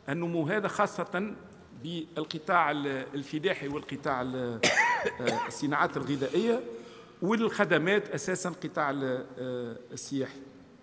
النمو هذا خاصة بالقطاع الفلاحي والقطاع الصناعات الغذائية والخدمات أساسا قطاع السياحي.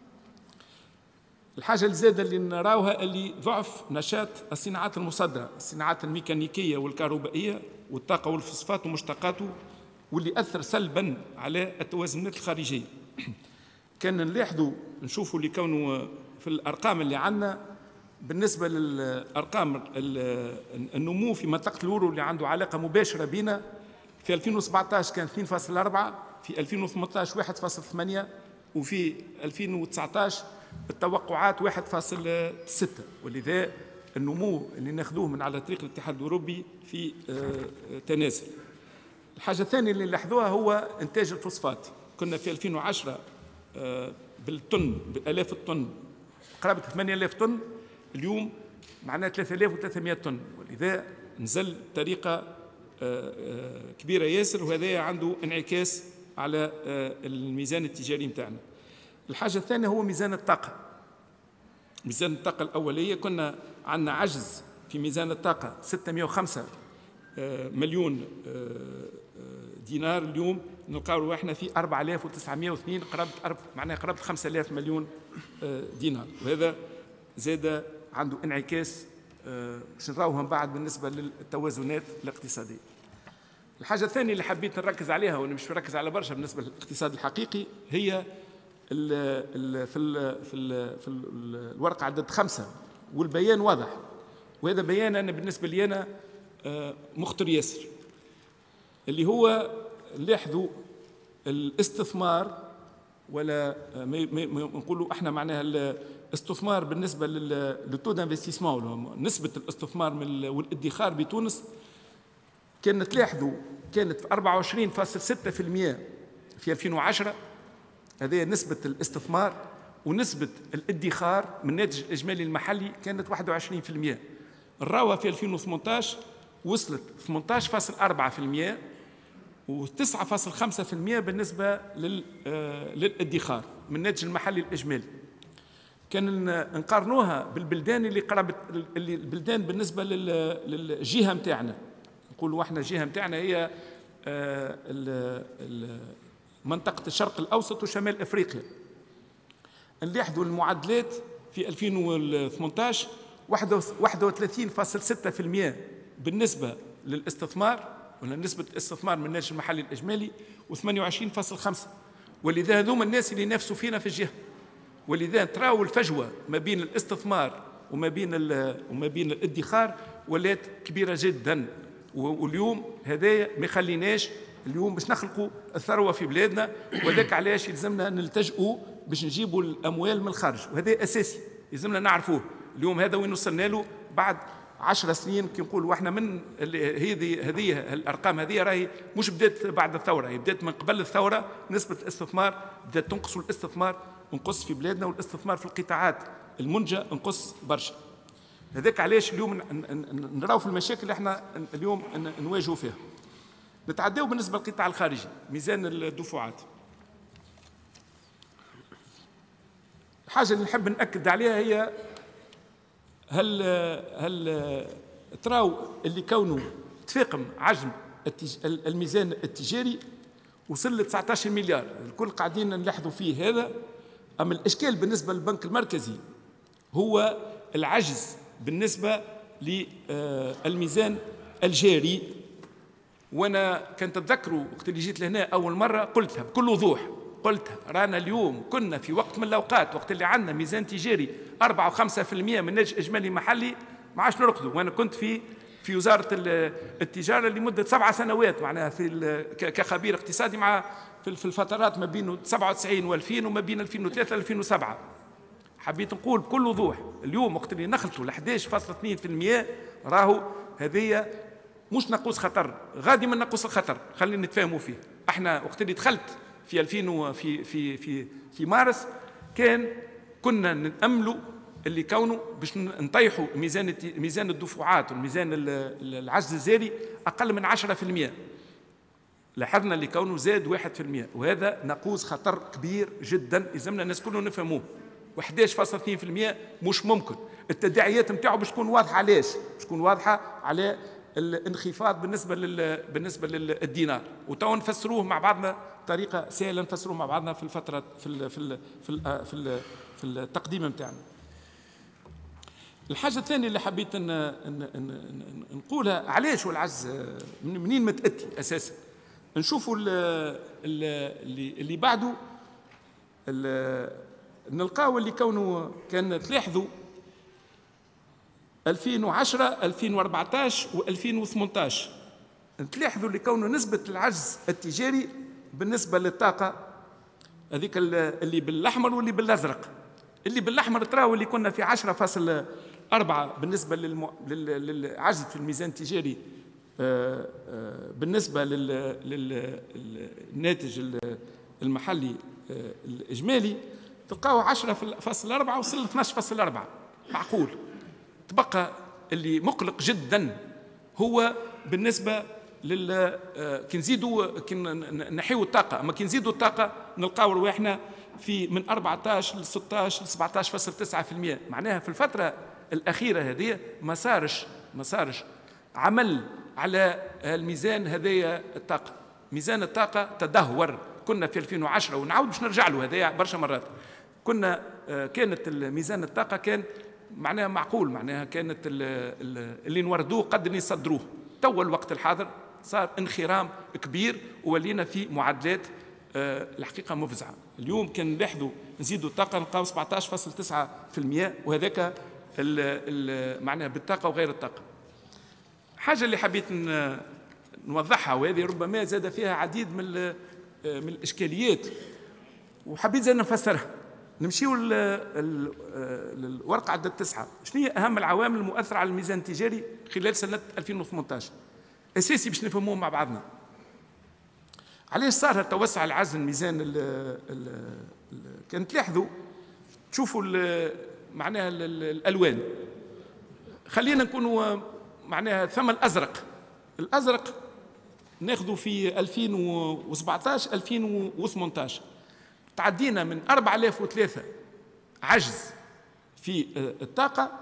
الحاجة الزادة اللي نراوها اللي ضعف نشاط الصناعات المصدرة، الصناعات الميكانيكية والكهربائية والطاقة والفوسفات ومشتقاته، واللي أثر سلبا على التوازنات الخارجية. كان نلاحظوا نشوفوا اللي كانوا في الأرقام اللي عندنا بالنسبة للأرقام النمو في منطقة اليورو اللي عنده علاقة مباشرة بنا، في 2017 كان 2.4، في 2018 1.8، وفي 2019 التوقعات 1.6، ولذا النمو اللي ناخذوه من على طريق الاتحاد الأوروبي في تنازل. الحاجة الثانية اللي نلاحظوها هو إنتاج الفوسفات. كنا في 2010 بالطن، بآلاف الطن، قرابة 8000 طن، اليوم معنا 3300 طن، ولذا نزل بطريقة كبيرة ياسر، وهذا عنده انعكاس على الميزان التجاري متاعنا. الحاجة الثانية هو ميزان الطاقة. ميزان الطاقة الأولية كنا عندنا عجز في ميزان الطاقة 605 مليون دينار، اليوم نلقاو احنا في 4902، معناها قرابة 5000 مليون دينار، وهذا زاد عنده انعكاس باش نراوها من بعد بالنسبة للتوازنات الاقتصادية. الحاجة الثانية اللي حبيت نركز عليها، وانا مش مركز على برشا بالنسبة للاقتصاد الحقيقي، هي في الورقة عدد 5 والبيان واضح، وهذا بيان أنا بالنسبة لي أنا مخطر ياسر، اللي هو لاحظوا الاستثمار، ولا نقولوا احنا معناها الاستثمار بالنسبة للتو دانفستيسمون، نسبة الاستثمار والادخار بتونس كانت تلاحظوا كانت 24.6% في 2010، هذه نسبة الاستثمار، ونسبة الادخار من الناتج الإجمالي المحلي كانت 21%. الراوة في 2018 وصلت 18.4% و9.5% بالنسبة للادخار من الناتج المحلي الإجمالي. كان نقارنوها بالبلدان اللي قربت، اللي البلدان بالنسبة للجهة متاعنا، نقولوا احنا الجهة متاعنا هي منطقة الشرق الأوسط وشمال أفريقيا. نلاحظوا المعدلات في 2018 31.6% بالنسبة للاستثمار، ولا نسبة الاستثمار من الناتج المحلي الإجمالي، و28.5، ولذا هذوما الناس اللي ينافسوا فينا في الجهة، ولذا تراو الفجوة ما بين الاستثمار وما بين الادخار ولات كبيرة جدا. واليوم هذايا ما يخليناش اليوم باش نخلقوا الثروة في بلادنا، وذاك علاش يلزمنا نلتجئوا باش نجيبوا الأموال من الخارج، وهذا أساسي يلزمنا نعرفوه. اليوم هذا وين وصلنا له بعد 10 سنين كي نقولوا واحنا من هذه الأرقام هذه راهي مش بدات بعد الثورة، هي بدات من قبل الثورة. نسبة الاستثمار بدات تنقص، والاستثمار انقص في بلادنا، والاستثمار في القطاعات المنتجة انقص برشا. هذاك علاش اليوم نراو في المشاكل اللي احنا اليوم نواجهوا فيها. نتعداو بالنسبة للقطاع الخارجي، ميزان الدفعات. الحاجة اللي نحب نأكد عليها هي هل تراو اللي كونه تفاقم عجم الميزان التجاري وصل ل 19 مليار، الكل قاعدين نلاحظوا فيه هذا. أما الإشكال بالنسبة للبنك المركزي هو العجز بالنسبة للميزان الجاري. وانا كنت اتذكروا وقت اللي جيت لهنا اول مره قلتها بكل وضوح، قلتها رانا اليوم كنا في وقت من الاوقات وقت اللي عندنا ميزان تجاري 4 و5% من الناتج الاجمالي المحلي ما عادش نرقدوا. وانا كنت في وزاره التجاره لمده 7 سنوات، معناها كخبير اقتصادي مع في الفترات ما بين 97 و2000 وما بين 2003 و 2007. حبيت نقول بكل وضوح اليوم وقت اللي نخلطوا ل 11.2% راهو هذه مش نقص خطر، غادي من نقص الخطر، خلينا نتفاهموا فيه. احنا وقت اللي دخلت في 2000 في مارس كنا نأملوا اللي كونه باش نطيحوا ميزان الدفعات والميزان العجز الزاري اقل من 10%. لاحظنا اللي كونه زاد 1%، وهذا نقوص خطر كبير جدا يلزمنا الناس كلهم نفهموه. و11.2% مش ممكن. التداعيات نتاعو باش تكون واضحه. علاش؟ باش تكون واضحه على الانخفاض بالنسبه للدينار، وتوا نفسروه مع بعضنا بطريقه سهله، نفسروه مع بعضنا في الفتره في التقديم نتاعنا. الحاجه الثانيه اللي حبيت نقولها، علاش والعجز منين متاتي اساسا؟ نشوفوا اللي بعده، نلقاو اللي كونه كان تلاحظوا 2010 2014 و2018 تلاحظوا اللي كونه نسبة العجز التجاري بالنسبة للطاقة هذيك اللي بالأحمر واللي بالأزرق. اللي بالأحمر تراو اللي كنا في 10.4 بالنسبة للعجز في الميزان التجاري بالنسبة للناتج المحلي الإجمالي، تلقاو 10.4 وصل 12.4. معقول. تبقى اللي مقلق جدا هو بالنسبة كي نزيدوا كي نحيوا الطاقة. أما كي نزيدوا الطاقة نلقاو رواحنا في من 14 ل 16 ل 17.9%. معناها في الفترة الأخيرة هذه ما صارش عمل على الميزان هذايا الطاقة. ميزان الطاقة تدهور. كنا في 2010 ونعاود باش نرجع له هذايا برشا مرات. كانت الميزان الطاقة كان معناها معقول، معناها كانت اللي نوردوه قد اللي نصدروه. توا الوقت الحاضر صار انخرام كبير وولينا في معدلات الحقيقة مفزعة. اليوم كان نلاحظوا نزيدوا الطاقة نلقاو 17.9%، وهذاك معناها بالطاقة وغير الطاقة. حاجة اللي حبيت نوضحها، وهذه ربما زاد فيها عديد من الإشكاليات وحبيت زاد نفسرها. نمشيو للورقة عدد 9. شنو هي أهم العوامل المؤثرة على الميزان التجاري خلال سنة 2018؟ أساسي باش نفهموه مع بعضنا. علاش صار توسع العجز الميزان كان تلاحظوا تشوفوا معناها الألوان. خلينا نكونوا معناها ثم الأزرق ناخذوا في 2017 2018 تعدينا من 4003 عجز في الطاقة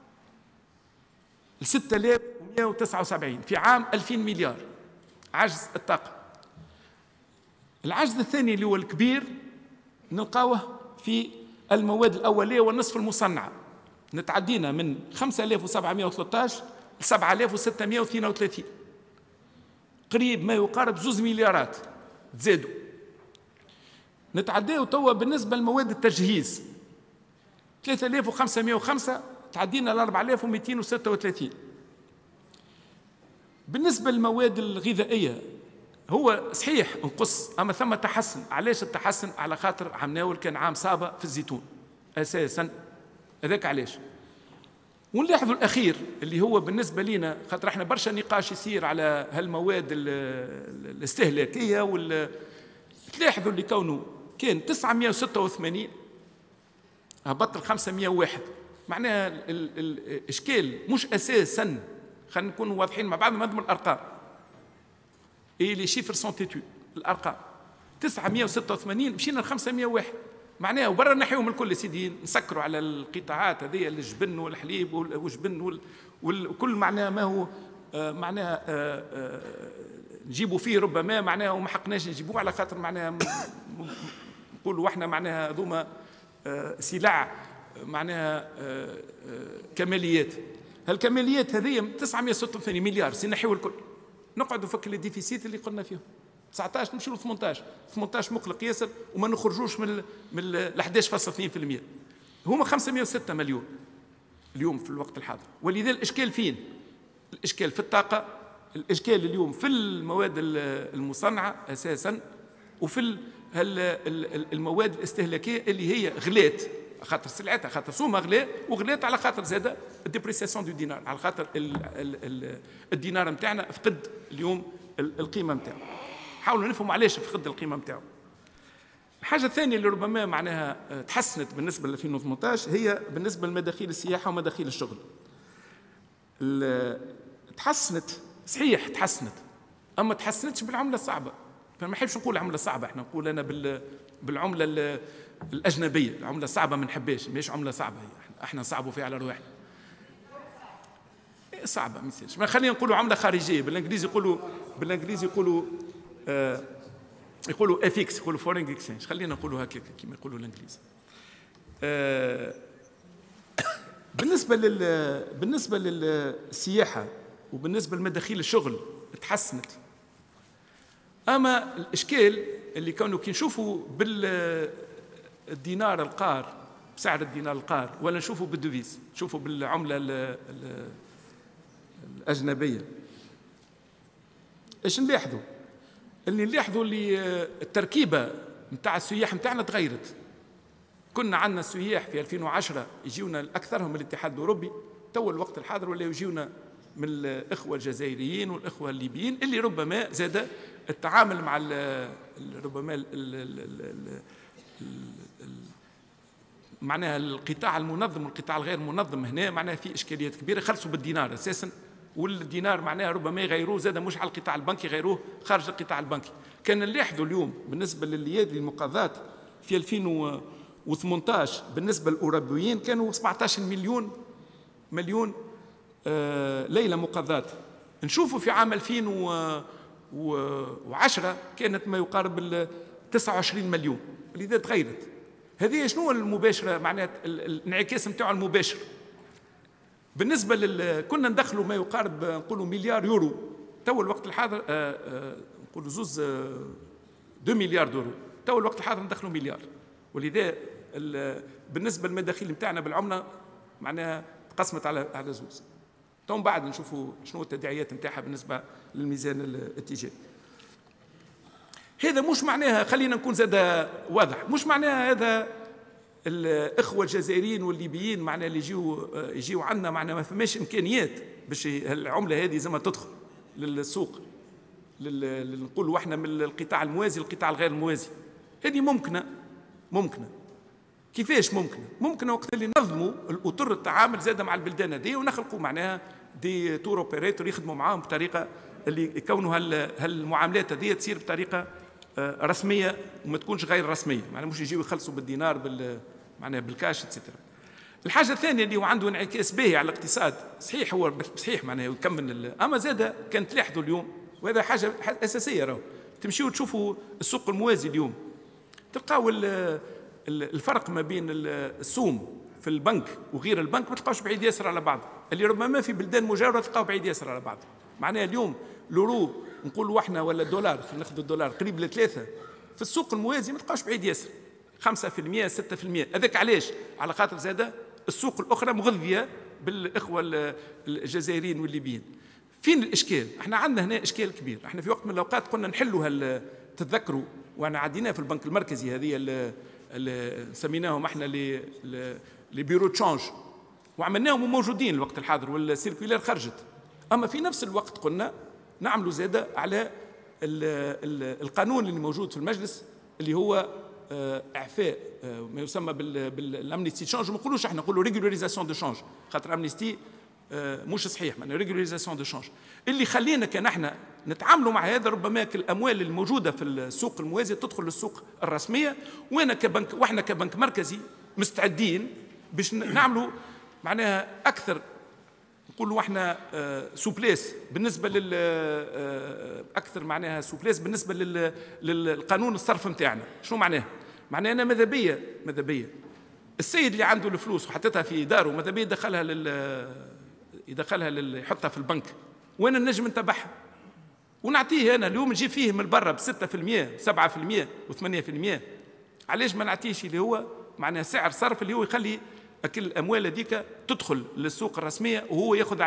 ل 6179 في عام 2000 مليار عجز الطاقة. العجز الثاني اللي هو الكبير نلقاوه في المواد الأولية والنصف المصنعة. نتعدينا من 5713 ل 7632، قريب ما يقارب 2 مليارات تزادوا. نتعداو توا بالنسبة لمواد التجهيز 3505 تعدينا ل 4236. بالنسبة للمواد الغذائية هو صحيح نقص، أما ثم تحسن. علاش التحسن؟ على خاطر عام ناول كان عام صعبة في الزيتون أساسا، هذاك علاش. ونلاحظوا الأخير اللي هو بالنسبة لنا، خاطر احنا برشا نقاش يصير على هالمواد الاستهلاكية تلاحظوا اللي كونه كان 986 هبط ل 501. معناها الإشكال مش أساسا، خلينا نكون واضحين مع بعض نضمن الأرقام. إيه لي شيفر سون تيتو، الأرقام 986 مشينا ل 501. معناها وبرا نحيهم الكل سيدي، نسكروا على القطاعات هذه الجبن والحليب والجبن وكل معناها ما هو معناها نجيبوا فيه ربما معناها وما حقناش نجيبوه على خاطر معناها نقولوا احنا معناها هذوما سلع معناها كماليات. هالكماليات هذه 986 مليار سنحيوا الكل، نقعدوا فك الديفيسيت اللي قلنا فيهم 19 نمشيو ل 18 مقلق ياسر وما نخرجوش من ال 11.2%. هما 506 مليون اليوم في الوقت الحاضر. ولذا الاشكال فين؟ الاشكال في الطاقه، الاشكال اليوم في المواد المصنعه اساسا، وفي المواد الاستهلاكيه اللي هي غلات خاطر سلعتها، خاطر سومها غلا، وغلات على خاطر زاده الديبريسياسيون دو دينار، على خاطر الدينار نتاعنا فقد اليوم القيمه نتاعو. حاولوا نفهموا علاش فقد القيمه نتاعو. الحاجه الثانيه اللي ربما معناها تحسنت بالنسبه ل 2018 هي بالنسبه لمداخيل السياحه ومداخيل الشغل. تحسنت صحيح، تحسنت، اما تحسنتش بالعمله الصعبه. فما نحبش نقول عمله صعبه، احنا نقول انا بالعمله الاجنبيه، العمله الصعبه ما نحبهاش، ماهيش عمله صعبه هي، احنا نصعبوا فيها على رواحنا. صعبه ما يصيرش، ما خلينا نقولوا عمله خارجيه، بالانجليزي يقولوا افيكس، يقولوا فورين اكسشينج، خلينا نقولوا هكاك كما يقولوا الانجليز. بالنسبه للسياحه وبالنسبه لمداخيل الشغل تحسنت، اما الاشكال اللي كانوا كي نشوفوا بالدينار القار، بسعر الدينار القار، ولا نشوفوا بالدوفيز، نشوفوا بالعمله الاجنبيه، ايش نلاحظوا؟ اللي التركيبه نتاع السياح نتاعنا تغيرت. كنا عندنا السياح في 2010 يجيونا اكثرهم من الاتحاد الاوروبي، تو الوقت الحاضر ولا يجيونا من الاخوه الجزائريين والاخوه الليبيين، اللي ربما زاد التعامل مع ربما معناها القطاع المنظم والقطاع الغير منظم هنا معناها في اشكاليات كبيره، خلصوا بالدينار اساسا، والدينار معناها ربما يغيروه زاد مش على القطاع البنكي، يغيروه خارج القطاع البنكي. كان نلاحظوا اليوم بالنسبه لليادي المقاضات في 2018 بالنسبه للاوروبيين كانوا 17 مليون ليله مقاضات. نشوفوا في عام 2010 كانت ما يقارب 29 مليون، لذا تغيرت. هذه شنو المباشره معناتها الانعكاس نتاعو المباشر؟ بالنسبه كنا ندخلوا ما يقارب نقولوا مليار يورو، تو الوقت الحاضر نقولوا 2 مليار يورو، تو الوقت الحاضر ندخلوا مليار. ولذا بالنسبه للمداخيل نتاعنا بالعمله معناها تقسمت على زوز. تو من بعد نشوفوا شنو التداعيات نتاعها بالنسبه للميزان الاتجاهي. هذا مش معناها، خلينا نكون زاد واضح، مش معناها هذا الاخوه الجزائريين والليبيين معناها اللي يجيو عندنا معناها ما فماش امكانيات باش العمله هذه زي ما تدخل للسوق، نقولوا احنا من القطاع الموازي للقطاع الغير الموازي. هذه ممكنه. كيفاش ممكنه وقت اللي نظموا الاطر التعامل زاد مع البلدان هذه، ونخلقوا معناها دي تور اوبريتور يخدموا معاهم بطريقه اللي يكونوا هالمعاملات هذه تصير بطريقه رسميه وما تكونش غير رسميه، معناها مش يجيو يخلصوا بالدينار معناها بالكاش اتسيتيرا. الحاجه الثانيه اللي هو عنده انعكاس باهي على الاقتصاد، صحيح هو صحيح معناها يكمل، اما زاد كانت تلاحظوا اليوم، وهذا حاجه اساسيه، راهو تمشيوا تشوفوا السوق الموازي اليوم تلقاو الفرق ما بين السوم في البنك وغير البنك ما تلقاوش بعيد ياسر على بعض، اللي ربما في بلدان مجاوره تلقاو بعيد ياسر على بعض. معناها اليوم لورو نقولوا احنا ولا الدولار، خلينا ناخذ الدولار قريب لثلاثه، في السوق الموازي ما تلقاوش بعيد ياسر 5% 6%. هذاك علاش؟ على خاطر زاده السوق الاخرى مغذيه بالاخوه الجزائريين والليبيين. فين الاشكال؟ احنا عندنا هنا اشكال كبير، احنا في وقت من الاوقات قلنا نحلوا تتذكروا وانا عديناه في البنك المركزي هذه اللي سميناهم احنا لي بيرو تشانج، وعملناهم موجودين الوقت الحاضر والسيركولير خرجت. اما في نفس الوقت قلنا نعملوا زاده على القانون اللي موجود في المجلس اللي هو اعفاء ما يسمى بالامنيستي تشانج. ما نقولوش احنا نقولوا ريغولاريزاسيون دو شانج، خاطر امنيستي مش صحيح، معناها ريغولاريزاسيون دو شانج اللي خلينا كان احنا نتعاملوا مع هذا. ربما الاموال الموجوده في السوق الموازي تدخل للسوق الرسميه، واحنا كبنك مركزي مستعدين باش نعملوا معناها اكثر، نقولوا احنا سوبليس بالنسبه اكثر معناها سوبليس بالنسبه للقانون الصرف نتاعنا. شنو معناه؟ معناه انا ماذا بيا السيد اللي عنده الفلوس وحطتها في داره ماذا بيا يدخلها يحطها في البنك، وانا النجم نتبعها ونعطيه. انا اليوم نجيب فيه من برا ب 6% 7% و8%، علاش ما نعطيش اللي هو معناها سعر صرف اللي هو يخلي كل الاموال هذيك تدخل للسوق الرسميه وهو ياخذ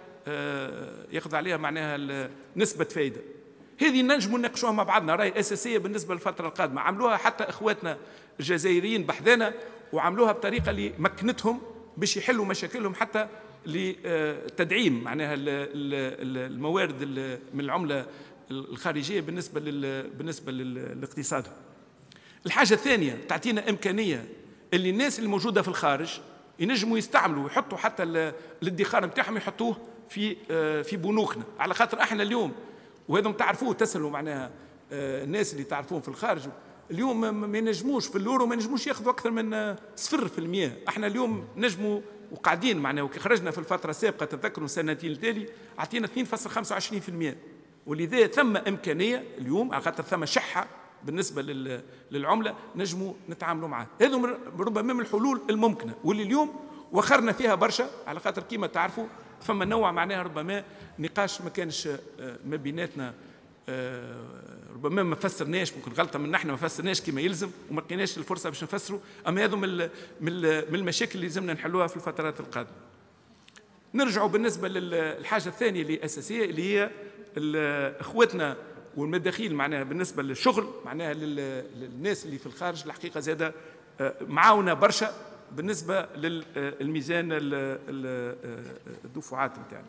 عليها معناها نسبه فائده. هذه ننجموا نناقشوها مع بعضنا، راهي اساسيه بالنسبه للفتره القادمه. عملوها حتى اخواتنا الجزائريين بحذانا، وعملوها بطريقه اللي مكنتهم باش يحلوا مشاكلهم حتى لتدعيم معناها الموارد من العمله الخارجيه بالنسبه للاقتصاد. الحاجه الثانيه تعطينا امكانيه اللي الناس اللي موجوده في الخارج ينجموا يستعملوا ويحطوا حتى الادخار نتاعهم يحطوه في بنوكنا، على خاطر احنا اليوم وهذا تعرفوه تسالوا معناها الناس اللي تعرفوهم في الخارج اليوم ما ينجموش في اليورو، ما ينجموش ياخذوا اكثر من 0%. احنا اليوم نجموا وقاعدين معناها، وكي خرجنا في الفتره السابقه تذكروا سنتين التالي اعطينا 2.25%، ولذا ثم امكانيه اليوم على خاطر ثم شحه بالنسبه للعمله نجموا نتعاملوا معها. هذو ربما من الحلول الممكنه واللي اليوم وخرنا فيها برشا، على خاطر كيما تعرفوا ثم نوع معناها ربما نقاش ما كانش ما بيناتنا، ربما ما فسرناش، ممكن غلطه من احنا ما فسرناش كما يلزم وما لقيناش الفرصه باش نفسروا، اما هذو من المشاكل اللي لازمنا نحلوها في الفترات القادمه. نرجعوا بالنسبه للحاجه الثانيه اللي اساسيه، اللي هي اخوتنا والمداخيل معناها بالنسبه للشغل، معناها للناس اللي في الخارج الحقيقه زاده معاونه برشا بالنسبه للميزان الدفعات نتاعنا.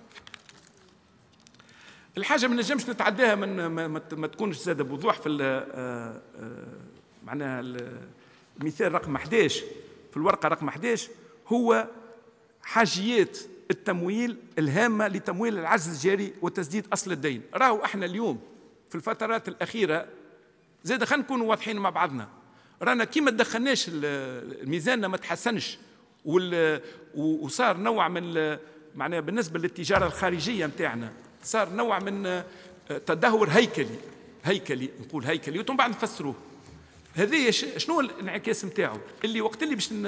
الحاجه ما نجمش نتعداها من ما تكونش زاده بوضوح في معناها المثال رقم 11 في الورقه رقم 11 هو حاجيات التمويل الهامه لتمويل العجز الجاري وتسديد اصل الدين. راهو احنا اليوم في الفترات الاخيره زاد خلينا نكونوا واضحين مع بعضنا، رانا كي ما تدخلناش الميزان ما تحسنش وصار نوع من معناها بالنسبه للتجاره الخارجيه نتاعنا صار نوع من تدهور هيكلي نقول هيكلي وثم بعد نفسروه. هذه شنو الانعكاس نتاعو اللي وقت اللي باش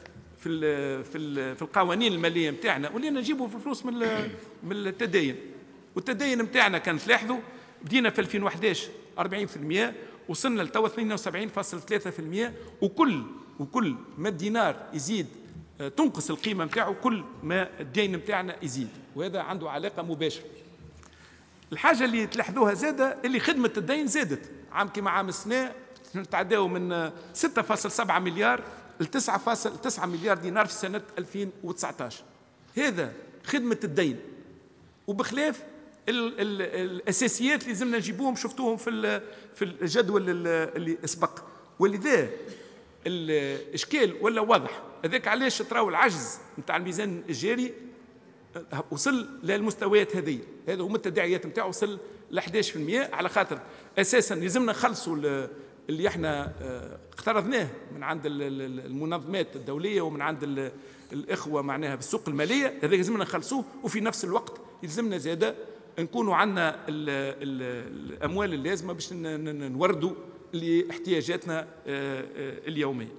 في القوانين الماليه نتاعنا ولينا نجيبوا في الفلوس من التدين، والتدين نتاعنا كان تلاحظوا بدينا في 2011 40%، وصلنا لتوا 72.3%، وكل ما الدينار يزيد تنقص القيمه نتاعو كل ما الدين نتاعنا يزيد، وهذا عنده علاقه مباشره. الحاجه اللي تلاحظوها زاده اللي خدمه الدين زادت عام كما عام السنه، نتعداو من 6.7 مليار ل 9.9 مليار دينار في سنه 2019. هذا خدمه الدين، وبخلاف الاساسيات اللي زمنا نجيبوهم شفتوهم في الجدول اللي سبق، ولذا الاشكال ولا واضح. هذاك علاش تراو العجز نتاع الميزان الجاري وصل للمستويات هذه، هذا هما التداعيات نتاعو وصل ل 11%، على خاطر اساسا لازمنا نخلصوا اللي احنا اقترضناه من عند المنظمات الدوليه ومن عند الاخوه معناها بالسوق الماليه، هذا لازمنا نخلصوه، وفي نفس الوقت يلزمنا زاده نكونوا عندنا الاموال اللازمه باش نوردوا لاحتياجاتنا اليوميه.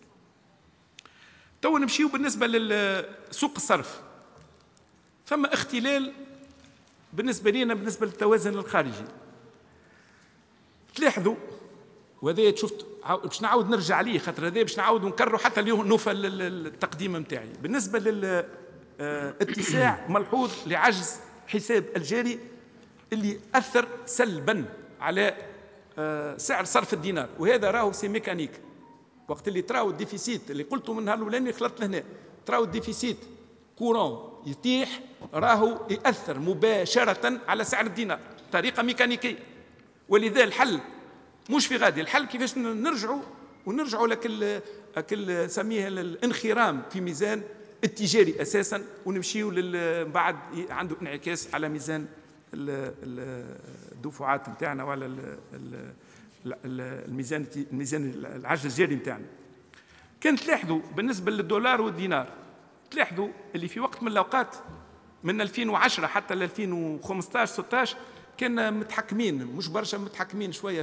تو نمشيو بالنسبه لسوق الصرف، ثم اختلال بالنسبه لنا بالنسبه للتوازن الخارجي. تلاحظوا وهذا شفت باش نعاود نرجع عليه خاطر هذا باش نعاود نكرره حتى اليوم نوفى التقديم نتاعي بالنسبه للاتساع ملحوظ لعجز حساب الجاري اللي اثر سلبا على سعر صرف الدينار، وهذا راهو سي ميكانيك. وقت اللي تراو الديفيسيت اللي قلته من نهار الاولاني خلطت لهنا، تراو الديفيسيت كورون يتيح، راهو ياثر مباشره على سعر الدينار بطريقه ميكانيكيه. ولذا الحل مش في غادي، الحل كيفاش ونرجعوا لكل سميها الانخرام في ميزان التجاري اساسا، ونمشيو بعد عنده انعكاس على ميزان الدفعات نتاعنا وعلى الميزان العجز الجاري نتاعنا. كان تلاحظوا بالنسبه للدولار والدينار، تلاحظوا اللي في وقت من الاوقات من 2010 حتى ل 2015 16 كنا متحكمين، مش برشا متحكمين شويه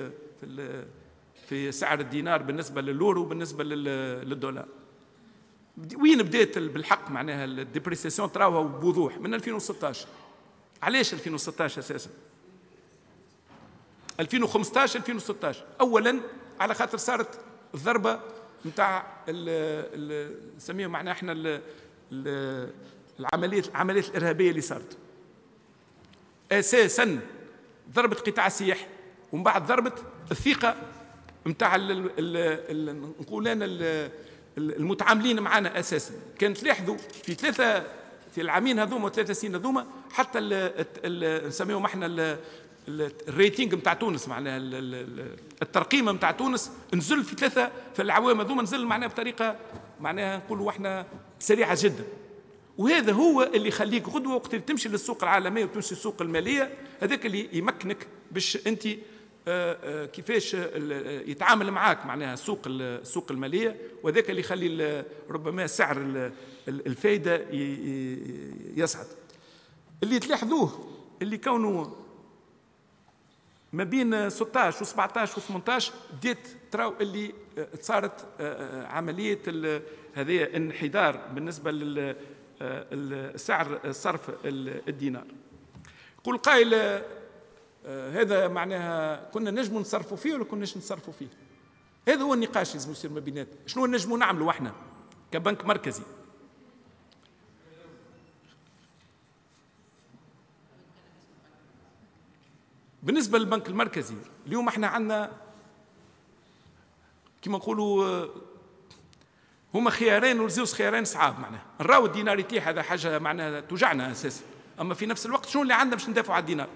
في سعر الدينار بالنسبه للورو وبالنسبه للدولار. وين بدات بالحق معناها الديبريسيسيون تراوها بوضوح من 2016. علاش 2016 اساسا؟ 2015 2016 اولا على خاطر صارت الضربه نتاع نسميها معناها احنا العمليات الارهابيه اللي صارت اساسا، ضربت قطاع السياحه ومن بعد ضربت الثقه نتاع نقول انا المتعاملين معنا اساسا. كانت تلاحظوا في العامين هذوما وثلاثه سنين هذوما حتى نسميهم احنا الريتينج نتاع تونس معناها الترقيمه نتاع تونس نزل في العوام هذوما نزل معناها بطريقه معناها نقولوا احنا سريعه جدا. وهذا هو اللي يخليك غدوه وقت اللي تمشي للسوق العالميه وتمشي للسوق الماليه، هذاك اللي يمكنك باش انت كيفاش يتعامل معاك معناها السوق الماليه، وذاك اللي يخلي ربما سعر الفائده يصعد. اللي تلاحظوه اللي كونه ما بين 16 و17 و18 بديت تراو اللي صارت عمليه هذه انحدار بالنسبه للسعر صرف الدينار. يقول قائل هذا معناها كنا نجموا نصرفوا فيه ولا كناش نصرفوا فيه؟ هذا هو النقاش لازم يصير ما بيناتنا. شنو نجموا نعملوا احنا كبنك مركزي؟ بالنسبه للبنك المركزي اليوم احنا عندنا كما نقولوا هما خيارين ولزوز خيارين صعاب. معناها نراو الدينار يتيح، هذا حاجه معناها توجعنا اساسا، اما في نفس الوقت شنو اللي عندنا باش ندافعوا على الدينار؟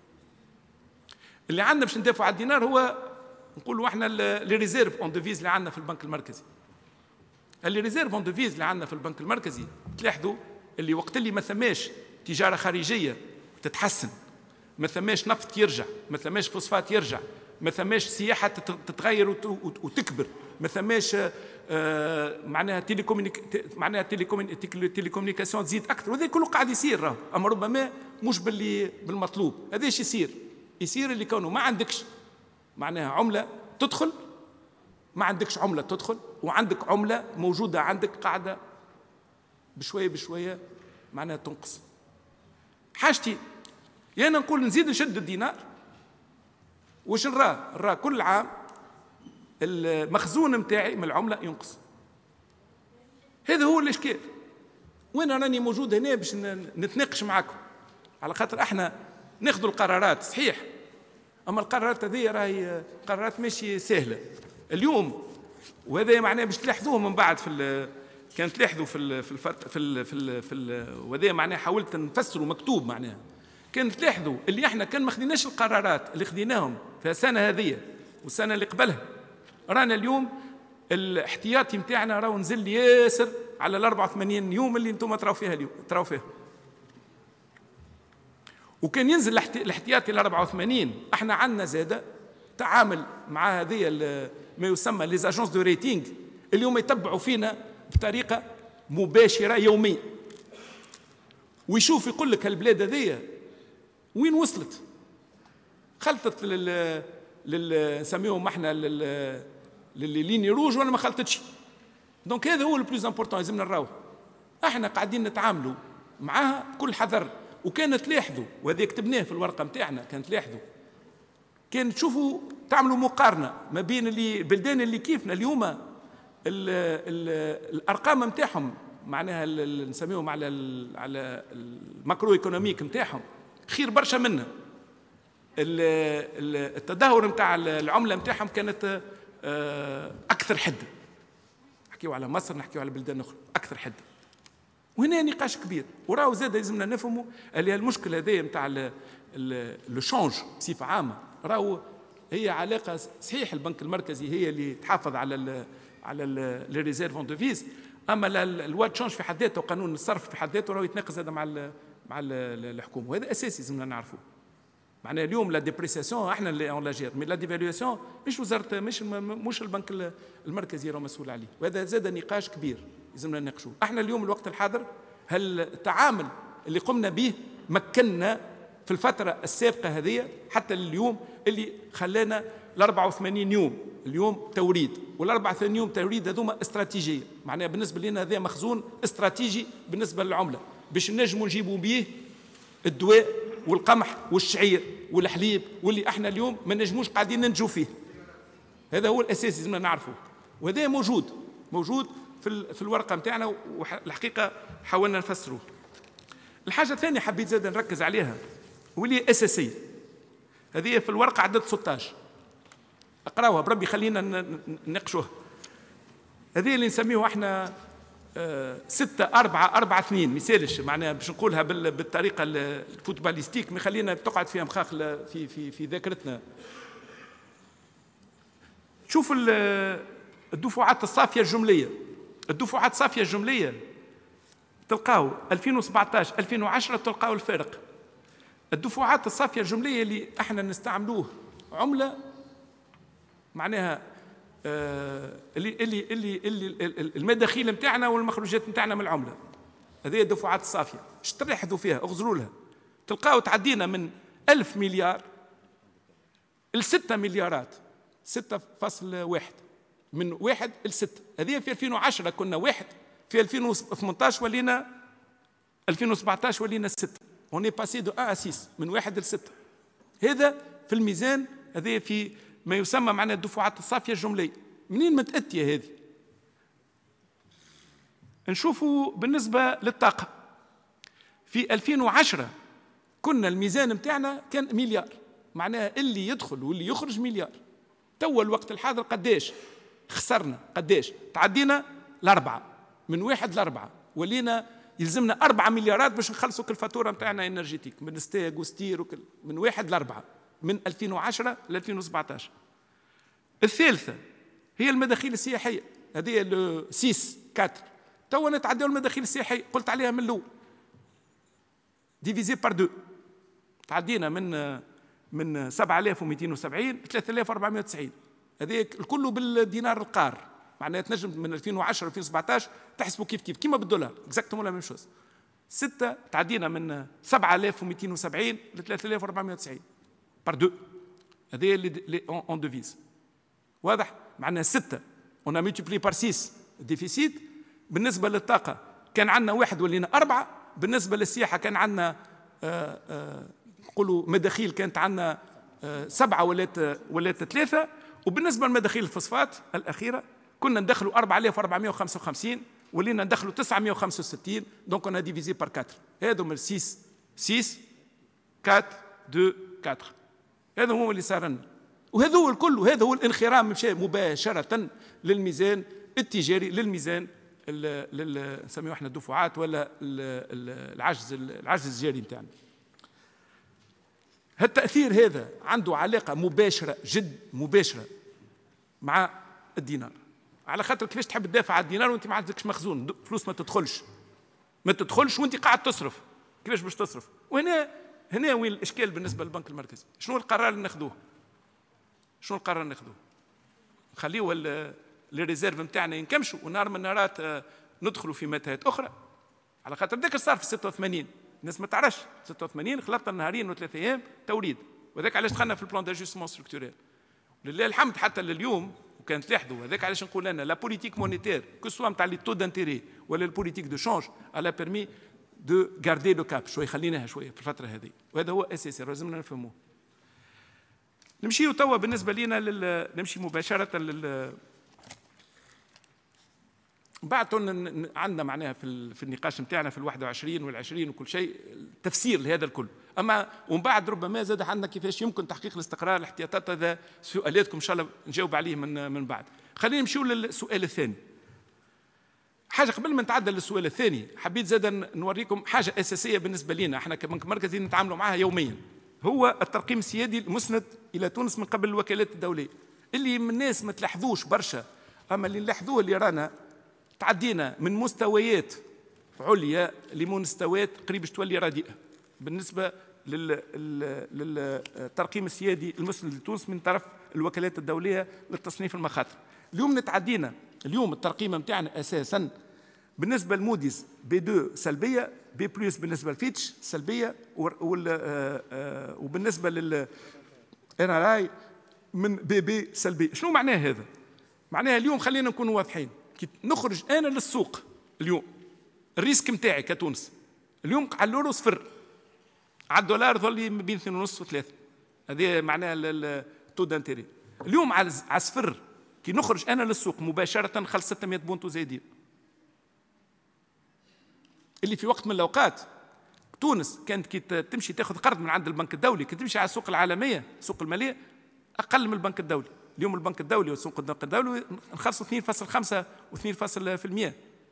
اللي عندنا باش ندافعوا على الدينار هو نقولوا احنا لي ريزيرف اون ديفيز اللي عندنا في البنك المركزي. اللي ريزيرف اون ديفيز اللي عندنا في البنك المركزي تلاحظوا اللي وقت اللي ما ثماش تجاره خارجيه تتحسن، ما ثماش نفط يرجع، ما ثماش فوسفات يرجع، ما ثماش سياحه تتغير وتكبر، ما ثماش معناها تيليكومونيكاسيون تزيد اكثر، وهذا كله قاعد يصير. اما ربما مش بالمطلوب. هذا ايش يصير اللي كونه ما عندكش معناها عمله تدخل، ما عندكش عمله تدخل، وعندك عمله موجوده عندك قاعده بشويه بشويه معناها تنقص. حاجتي يا أنا نقول نزيد نشد الدينار، واش نرى كل عام المخزون نتاعي من العمله ينقص. هذا هو الاشكال. وانا راني موجود هنا باش نتناقش معكم، على خاطر احنا ناخذ القرارات صحيح، اما القرارات هذه راهي قرارات ماشي سهله اليوم. وهذا معناه باش تلاحظوه من بعد كانت تلاحظوا وهذا معناه حاولت نفسره مكتوب. معناها كان تلاحظوا اللي احنا كان ما خديناش القرارات اللي خديناهم في السنه هذه والسنه اللي قبلها، رانا اليوم الاحتياطي نتاعنا راهو نزل ياسر على ال 84 يوم اللي انتم تراو فيها اليوم تراو فيها. وكان ينزل الاحتياطي ل 84. احنا عندنا زاده تعامل مع هذه ما يسمى لي اجونس دو ريتينغ، اليوم يتبعوا فينا بطريقه مباشره يوميا، ويشوف يقول لك البلاد هذه وين وصلت، خلطت نسميهم احنا للليني روج ولا ما خلطتش. دونك هذا هو البلوز امبورطون، لازمنا نراوه احنا قاعدين نتعاملوا معاها بكل حذر. وكانت تلاحظوا وهذا كتبناه في الورقه نتاعنا، كانت تلاحظوا كان تشوفوا تعملوا مقارنه ما بين البلدان اللي كيفنا اليوم الارقام نتاعهم معناها نسميهم على الماكرو ايكونوميك نتاعهم خير برشا منا. التدهور نتاع العمله نتاعهم كانت اكثر حده. نحكيو على مصر، نحكيو على بلدان اخرى اكثر حده. وهنا نقاش كبير، وراهو زاد لازمنا نفهموا اللي المشكله هذه نتاع لو شونج بصفه عامه راهو هي علاقه صحيح. البنك المركزي هي اللي تحافظ على لي ريزيرف اون ديفيز، اما الوا تشونج في حد ذاته وقانون الصرف في حد ذاته راهو يتناقض هذا مع الحكومه، وهذا اساسي لازمنا نعرفوه. معناها اليوم لا ديبريسياسيون احنا اللي اون لا جير، مي لا ديفالواسيون مش وزاره مش البنك المركزي راهو مسؤول عليه، وهذا زاد نقاش كبير لازمنا نناقشوه. احنا اليوم الوقت الحاضر هل التعامل اللي قمنا به مكننا في الفتره السابقه هذه حتى اليوم اللي خلانا ال 84 يوم اليوم توريد، وال 84 يوم توريد هذوما استراتيجيه. معناها بالنسبه لنا هذا مخزون استراتيجي بالنسبه للعمله باش نجموا نجيبوا به الدواء والقمح والشعير والحليب واللي احنا اليوم ما نجموش قاعدين ننجو فيه. هذا هو الاساس لازمنا نعرفه، وهذا موجود في الورقه نتاعنا، والحقيقه حاولنا نفسروه. الحاجه الثانيه حبيت زاد نركز عليها واللي اساسيه، هذه في الورقه عدد 16 اقراوها بربي خلينا نناقشوها. هذه اللي نسميه احنا 6-4-4-2 مثالش، معناها باش نقولها بالطريقه الفوتباليستيك ما خلينا تقعد فيها مخاخ في ذاكرتنا. شوف الدفعات الصافيه الجمليه، الدفعات الصافيه الجمليه تلقاو 2017 2010 تلقاو الفارق. الدفعات الصافيه الجمليه اللي احنا نستعملوه عمله معناها اللي المداخيل نتاعنا والمخرجات نتاعنا من العمله. هذه الدفعات الصافيه اش تلاحظوا فيها، اغزروا لها، تلقاو تعدينا من 1000 مليار ل 6 مليارات، 6.1 من 1 ل 6. هذه في 2010 كنا 1، في 2018 ولينا 2017 ولينا 6. On est passé de 1 à 6 من 1 ل 6. هذا في الميزان، هذا في ما يسمى معنا الدفعات الصافيه الجمليه. منين متأتية هذه؟ نشوفوا بالنسبه للطاقه في 2010 كنا الميزان متاعنا كان مليار، معناها اللي يدخل واللي يخرج مليار. توا الوقت الحاضر قداش خسرنا؟ قداش تعدينا ل4، من 1 ل4، ولينا يلزمنا 4 مليارات باش نخلصوا كل الفاتوره نتاعنا انرجيتيك من ستاج وستير وكل، من 1 ل4 من 2010 ل 2017. الثالثه هي المداخيل السياحيه، هذه لو 6 4. توا نتعداو المداخيل السياحيه، قلت عليها من الاول ديفيزي بار 2، تعدينا من 7270 ل 3490. هذا الكل بالدينار القار، معناها تنجم من 2010 ل 2017 تحسبوا كيف كيما بالدولار اكزاكتومون لا ميم شوز. 6 تعدينا من 7270 ل 3490 بار 2. هذه اللي اون ديفيز واضح، معناها 6 اون ملتيبلي بار 6 ديفيسيت. بالنسبه للطاقه كان عندنا 1 ولينا 4. بالنسبه للسياحه كان عندنا نقولوا مداخيل كانت عندنا 7 ولات 3. وبالنسبه لمداخيل الفوسفات الاخيره كنا ندخلوا 4455 ولينا ندخلوا 965. دونك انا ديفيزي بار 4. هذو من 6 6 4 2 4. هذا هو اللي صار لنا، وهذا هو الكل. وهذا هو الانخرام مشى مباشره للميزان التجاري، للميزان نسميه احنا الدفعات ولا العجز التجاري نتاعنا. هالتأثير هذا عنده علاقة مباشرة جد مباشرة مع الدينار، على خاطر كيفاش تحب تدافع على الدينار وانت ما عندكش مخزون، فلوس ما تدخلش وانت قاعد تصرف، كيفاش باش تصرف؟ وهنا وين الإشكال بالنسبة للبنك المركزي. شنو القرار اللي ناخذوه؟ نخليوه الريزيرف نتاعنا ينكمشوا ونهار من النهارات ندخلوا في متاهات أخرى، على خاطر ذاك صار في 86. الناس ما تعرفش 86 خلطنا نهارين و3 أيام توريد، وذاك علاش دخلنا في البلان داجستمون ستركتوريال. لله الحمد حتى لليوم، وكانت تلاحظوا هذاك علاش نقول انا لا بوليتيك مونيتير كو سوا نتاع لي تو دانتيري ولا البوليتيك دو شونج على بيرمي دو غاردي لو كاب شويه، خليناها شويه في الفتره هذه، وهذا هو اساسي لازمنا نفهموه. نمشيو توا بالنسبه لينا نمشي مباشره بعد عندنا معناها في النقاش نتاعنا في 21 وال20 وكل شيء تفسير لهذا الكل. اما ومن بعد ربما زاد عندنا كيفاش يمكن تحقيق الاستقرار، الاحتياطات. هذا سؤالاتكم ان شاء الله نجاوب عليه من بعد. خلينا نمشيو للسؤال الثاني. حاجه قبل ما نتعدى للسؤال الثاني، حبيت زاد نوريكم حاجه اساسيه بالنسبه لنا احنا كبنك مركزي نتعاملوا معها يوميا، هو الترقيم السيادي المسند الى تونس من قبل الوكالات الدوليه، اللي من الناس ما تلاحظوش برشا، اما اللي نلاحظوه اللي رانا تعدينا من مستويات عليا لمستويات قريب تولي رديئه بالنسبه للترقيم السيادي المسند لتونس من طرف الوكالات الدوليه للتصنيف المخاطر. اليوم نتعدينا، اليوم الترقيم نتاعنا اساسا بالنسبه لموديز B2 سلبيه، B+ بالنسبه لفيتش سلبيه، وبالنسبه لل NRI من BB سلبيه. شنو معناه هذا؟ معناها اليوم خلينا نكونوا واضحين، كي نخرج انا للسوق اليوم الريسك نتاعي كتونس اليوم على اليورو 0، على الدولار ظل ما بين 2.5 و3. هذه معناها التو دانتيري. اليوم على 0 كي نخرج انا للسوق مباشره نخلص 600 بونت وزايدين، اللي في وقت من الاوقات تونس كانت كي تمشي تاخذ قرض من عند البنك الدولي، كي تمشي على السوق العالميه السوق الماليه اقل من البنك الدولي. اليوم البنك الدولي والسوق الدولي نخلصوا 2.5 و2%.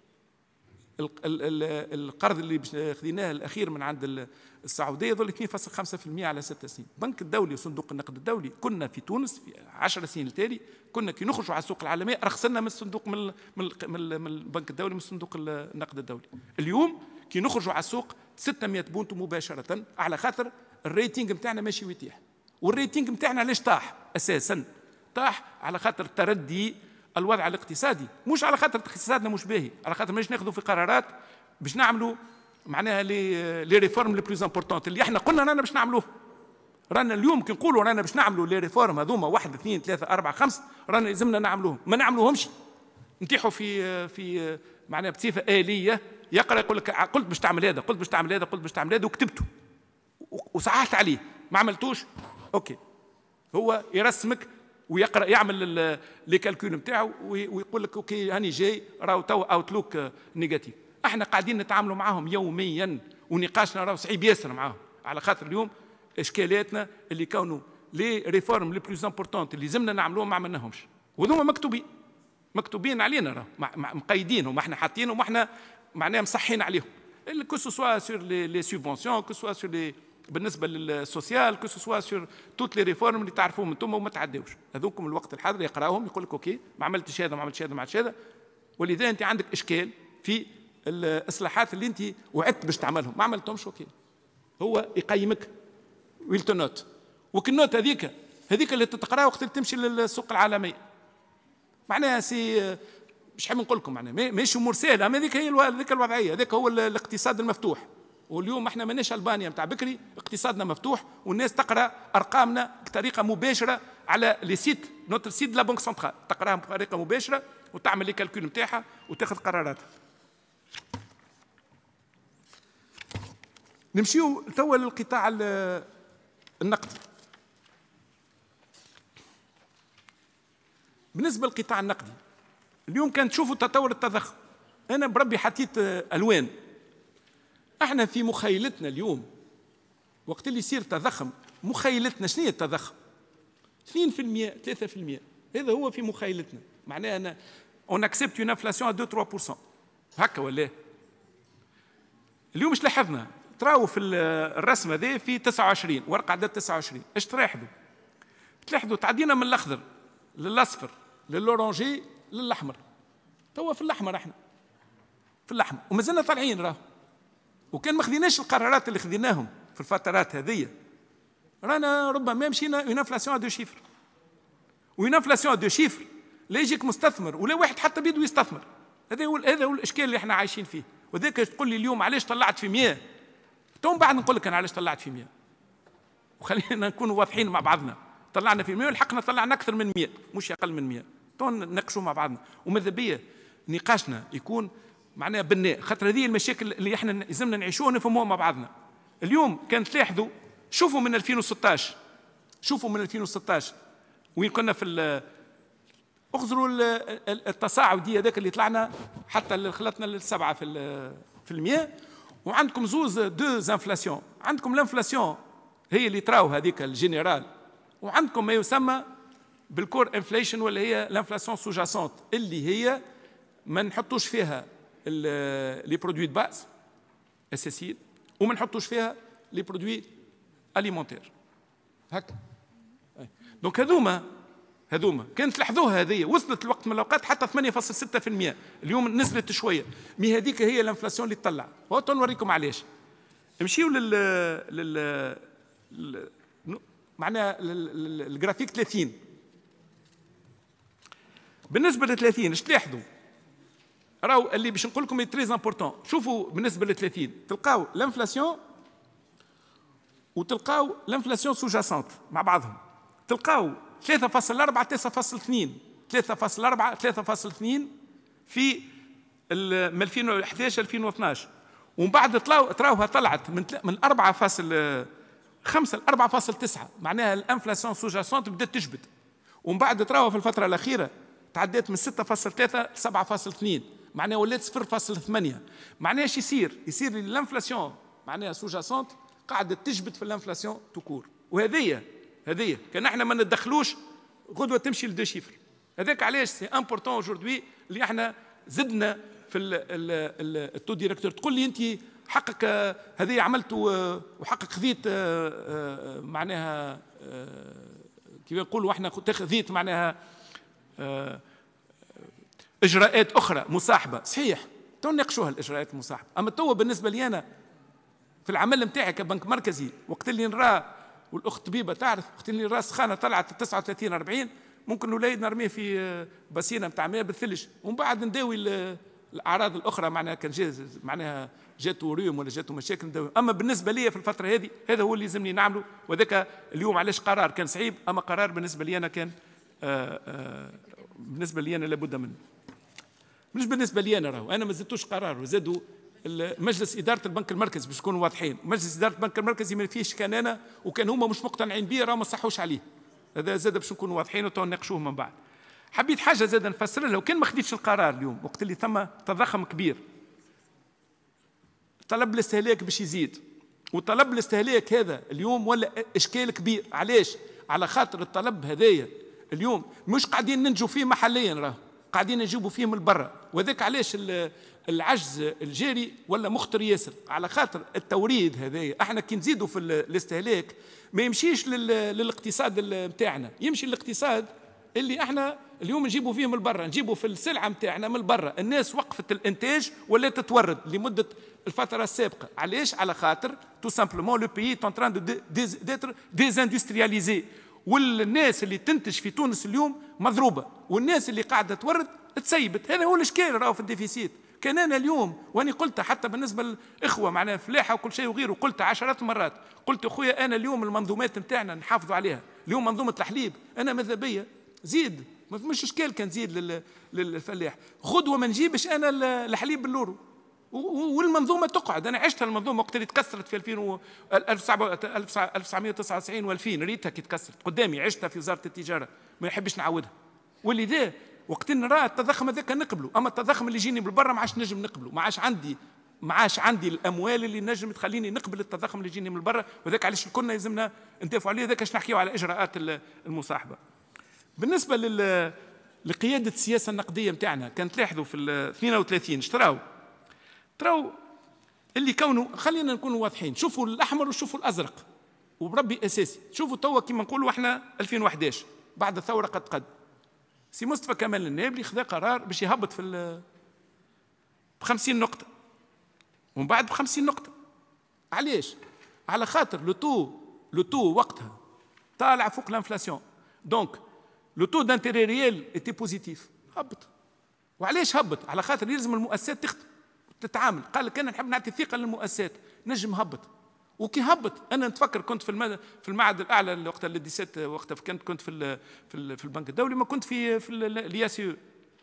القرض اللي خذيناه الاخير من عند السعوديه يظل 2.5% على 6 سنين. البنك الدولي وصندوق النقد الدولي كنا في تونس في 10 سنين التالي كنا كي نخرجوا على السوق العالميه رخصنا من الصندوق من البنك الدولي من صندوق النقد الدولي. اليوم كي نخرجوا على السوق 600 بونت مباشره، على خاطر الريتنج نتاعنا ماشي ويتيح. والريتينغ نتاعنا علاش طاح اساسا؟ طاح على خاطر تردي الوضع الاقتصادي، مش على خاطر اقتصادنا مش باهي، على خاطر مش ناخذوا في قرارات باش نعملوا معناها لي ريفورم لي بلوز امبورطونت اللي احنا قلنا رانا باش نعملوه. رانا اليوم كي نقولوا رانا باش نعملوا لي ريفورم هذوما 1 2 3 4 5 رانا لازمنا نعملوهم، ما نعملوهمش نتيحوا في معناها بصفه آلية. يقرا يقول لك قلت باش تعمل هذا، قلت باش تعمل هذا، قلت باش تعمل هذا، وكتبته وصححت عليه، ما عملتوش اوكي. هو يرسمك ويقرا يعمل لي كالكول نتاعو ويقول لك اوكي هاني جاي راهو تو اوتلوك نيجاتيف. احنا قاعدين نتعاملوا معاهم يوميا ونقاشنا راهو صعيب ياسر معاهم، على خاطر اليوم اشكالياتنا اللي كانوا لي ريفورم لي بلوز امبورطونت اللي لازمنا نعملوهم ما عملناهمش، وهذوما مكتوبين علينا راه مقيدينهم، احنا حاطينهم واحنا معناها مصحين عليهم، كو سوا سور لي سوبونسيون، كو سوا سور لي بالنسبه للسوسيال، كو سوا سور توت لي ريفورم اللي تعرفوهم انتم وما تعداوش. هذوكم الوقت الحاضر يقراوهم يقول لك اوكي ما عملتش هذا ما عملتش هذا ما عملتش هذا، ولذا انت عندك اشكال في الاصلاحات اللي انت وعدت باش تعملهم ما عملتهمش. اوكي هو يقيمك ويلتنوت، وكالنوت هذيك اللي تقراها وقت اللي تمشي للسوق العالميه معناها سي مش حاب نقول لكم معناها ماشي امور سهله، اما هذيك هي ذيك الوضعيه، هذاك هو الاقتصاد المفتوح. واليوم احنا ماناش البانيا نتاع بكري، اقتصادنا مفتوح والناس تقرا ارقامنا بطريقه مباشره على لي سيت نوتر سيت لا بنك سنترال، تقراها بطريقه مباشره وتعمل لي كالكول نتاعها وتاخذ قراراتها. نمشيو توا للقطاع النقدي. بالنسبه للقطاع النقدي اليوم كان تشوفوا تطور التضخم، انا بربي حطيت الوان. احنا في مخيلتنا اليوم وقت اللي يصير تضخم، مخيلتنا شنو هي التضخم؟ 2% 3%، هذا هو في مخيلتنا. معناها انا اون اكسبت اون انفلاسيون 2-3% هكا ولا اليوم ايش لاحظنا؟ تراو في الرسم هذا في 29 ورقه عدد 29 ايش تلاحظوا؟ تلاحظوا تعدينا من الاخضر للاصفر للاورانجي للاحمر. توا في الاحمر، احنا في الاحمر ومازلنا طالعين راه، وكان ما خذيناش القرارات اللي خذيناهم في الفترات هذه رانا ربما مشينا اون انفلاسيون دو شيفر. وين انفلاسيون دو شيفر لا يجيك مستثمر ولا واحد حتى بيده يستثمر. هذا هو الاشكال اللي احنا عايشين فيه. وذاك تقول لي اليوم علاش طلعت في 100، تو بعد نقول لك انا علاش طلعت في 100، وخلينا نكونوا واضحين مع بعضنا. طلعنا في 100 والحقنا طلعنا اكثر من 100 مش اقل من 100. تو نناقشوا مع بعضنا، وماذا بيا نقاشنا يكون معناها بناء، خاطر هذه المشاكل اللي احنا لازمنا نعيشوها ونفهموها مع بعضنا. اليوم كان تلاحظوا شوفوا من 2016، شوفوا من 2016 وين كنا في اغزروا التصاعدي هذاك اللي طلعنا حتى اللي خلطنا للسبعة في المية. وعندكم زوز دوز انفلاسيون، عندكم الانفلاسيون هي اللي تراو هذيك الجينيرال، وعندكم ما يسمى بالكور انفليشن ولا هي الانفلاسيون سوجاسونت اللي هي ما نحطوش فيها لي برودوي دو باز اساسيين وما نحطوش فيها لي برودوي اليمونتير هكا. دونك هذوما كانت تلاحظوها هذه وصلت الوقت من الاوقات حتى 8.6%، اليوم نزلت شويه، مي هذيك هي الانفلاسيون اللي تطلع. هو نوريكم علاش. نمشيو معناها الجرافيك 30. بالنسبه ل 30 ايش تلاحظوا؟ راهو اللي باش نقول لكم تريز امبورطون. شوفوا بالنسبه ل 30 تلقاو الانفلاسيون وتلقاو الانفلاسيون سوجاسونت مع بعضهم، تلقاو 3.4 3.2 3.4 3.2 في من 2011 2012، ومن بعد تراوها طلعت من 4.5 ل 4.9، معناها الانفلاسيون سوجاسونت بدات تجبد، ومن بعد تراوها في الفتره الاخيره تعديت من 6.3 ل 7.2، معناها ولات 0.8. معناها ايش يصير الانفلاسيون معناها سوجاسونت قاعده تجبد في الانفلاسيون توكور. وهذه كان احنا ما ندخلوش غدوه تمشي لدو شيفر. هذاك علاش سي امبورطون اجوردي اللي احنا زدنا في التو ديريكتور. تقول لي انت حقك هذه عملت وحقك خذيت معناها كيف نقولوا احنا خذيت معناها اجراءات اخرى مصاحبه. صحيح تو نناقشوها الاجراءات المصاحبه، اما تو بالنسبه لي انا في العمل نتاعي كبنك مركزي وقت اللي نرى والاخت طبيبه تعرف، قلت لي راس خانه طلعت 39 40 ممكن الوليد نرميه في بسينه نتاع ماء بالثلج، ومن بعد نداوي الاعراض الاخرى معناها كان معناها جاته ريوم ولا جاته مشاكل نداوي. اما بالنسبه لي في الفتره هذه هذا هو اللي لازمني نعمله، وذاك اليوم علاش قرار كان صعيب، اما قرار بالنسبه لي انا كان بالنسبه لي انا لابد منه. مش بالنسبه لي انا، راهو انا ما زدتوش قرار، وزادوا مجلس اداره البنك المركزي باش نكونوا واضحين، مجلس اداره البنك المركزي ما فيش كان انا، وكان هما مش مقتنعين بيه راهو ما صحوش عليه. هذا زاد باش نكونوا واضحين وتو نناقشوه من بعد. حبيت حاجه زاد نفسر لها، وكان ما خديتش القرار اليوم وقت اللي ثم تضخم كبير طلب الاستهلاك باش يزيد، وطلب الاستهلاك هذا اليوم ولا اشكال كبير. علاش؟ على خاطر الطلب هذايا اليوم مش قاعدين ننجوا فيه محليا، راه قاعدين نجيبوا فيه من برا، وذاك علاش العجز الجاري ولا مخطر ياسر، على خاطر التوريد هذايا. احنا كي نزيدوا في الاستهلاك ما يمشيش للاقتصاد نتاعنا، يمشي الاقتصاد اللي احنا اليوم نجيبوا فيه من برا، نجيبوا في السلعه نتاعنا من برا. الناس وقفت الانتاج ولا تتورد لمده الفتره السابقه. علاش؟ على خاطر تو سامبلومون لو بيي تون تران ديتر ديزاندسترياليزي، والناس اللي تنتج في تونس اليوم مضروبه، والناس اللي قاعده تورد تسيبت. هذا هو الاشكال راهو في الديفيسيت. كان انا اليوم واني قلتها حتى بالنسبه للاخوه معناها فلاحه وكل شيء وغيره، قلتها عشرات المرات، قلت اخويا انا اليوم المنظومات نتاعنا نحافظوا عليها. اليوم منظومه الحليب انا ماذا بيا زيد، مش اشكال كان زيد للفلاح، غدوه ما نجيبش انا الحليب باللورو والمنظومه تقعد. انا عشت المنظومه وقت اللي تكسرت في 1999 و2000 ريتها كي تكسرت قدامي، عشتها في وزاره التجاره، ما يحبش نعاودها. واللي ذا وقت نرى التضخم هذاك نقبله، اما التضخم اللي يجيني بالبرا ما عادش نجم نقبله، ما عادش عندي الاموال اللي نجم تخليني نقبل التضخم اللي يجيني من برا، وذاك علاش كنا يلزمنا ندافعوا عليه. ذاك اش نحكيو على اجراءات المصاحبه. بالنسبه لقياده السياسه النقديه نتاعنا، كانت تلاحظوا في 32 تراو اللي كونه، خلينا نكونوا واضحين، شوفوا الاحمر وشوفوا الازرق وبربي اساسي. شوفوا توا كيما نقولوا احنا 2011 بعد الثوره قد سي مصطفى كمال النابلي خذا قرار باش يهبط في ب50 نقطه، ومن بعد ب50 نقطه. علاش؟ على خاطر لو تو وقتها طالع فوق الانفلاسيون، دونك لو تو دانتيري ريال ايتي بوزيتيف، هبط. وعلاش هبط؟ على خاطر يلزم المؤسسات تخدم تتعامل. قال لك انا نحب نعطي ثقه للمؤسسات، نجم هبط. وكي هبط انا نتفكر كنت في المعهد الاعلى وقت اللي ديسات، وقتها كنت في البنك الدولي، ما كنت في الياسيو.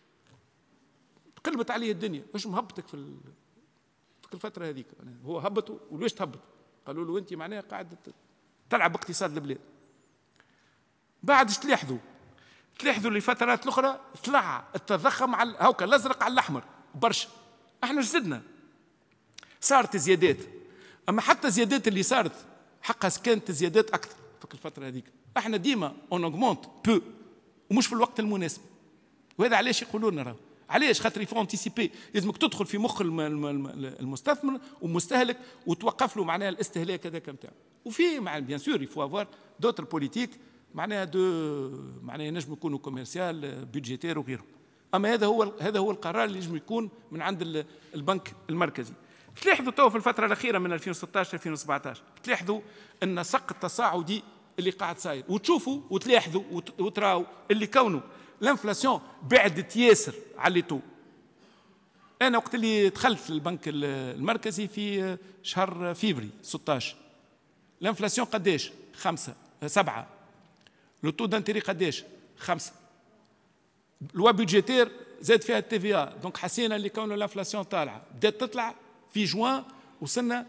قلبت عليه الدنيا، واش مهبطك في الفتره هذيك؟ هو هبط وليش تهبط؟ قالوا له انت معناها قاعد تلعب باقتصاد البلاد. بعد اش تلاحظوا لفترات الاخرى طلع التضخم على هاكا الازرق على الاحمر برشا. احنا زدنا، صارت زيادات، اما حتى الزيادات اللي صارت حقها كانت زيادات اكثر في الفتره هذيك. احنا ديما اون اوغمونت بو ومش في الوقت المناسب، وهذا علاش يقولوا لنا راه علاش؟ خاطر يفو انتيسيبي، لازمك تدخل في مخ المستثمر والمستهلك وتوقف له معناها الاستهلاك هذاك نتاعو. وفي مع بيان سور يفو افوار دوتر بوليتيك معناها معناها نجم يكونوا كوميرسيال بيدجيتير وغيره. اما هذا هو القرار اللي يجب يكون من عند البنك المركزي. تلاحظوا تو في الفتره الاخيره من 2016 2017 تلاحظوا ان سق التصاعدي اللي قاعد صاير، وتشوفوا وتلاحظوا وتراو اللي كونه الانفلاسيون بعدت ياسر على تو. انا وقت اللي دخلت البنك المركزي في شهر فيفري 16 الانفلاسيون قداش؟ 7. لو تو دانتيري قداش؟ 5. لوا بودجيتير زاد فيها التي في ا، دونك حسينا اللي كونه الانفلاسيون طالعه بدات تطلع في جوان وصلنا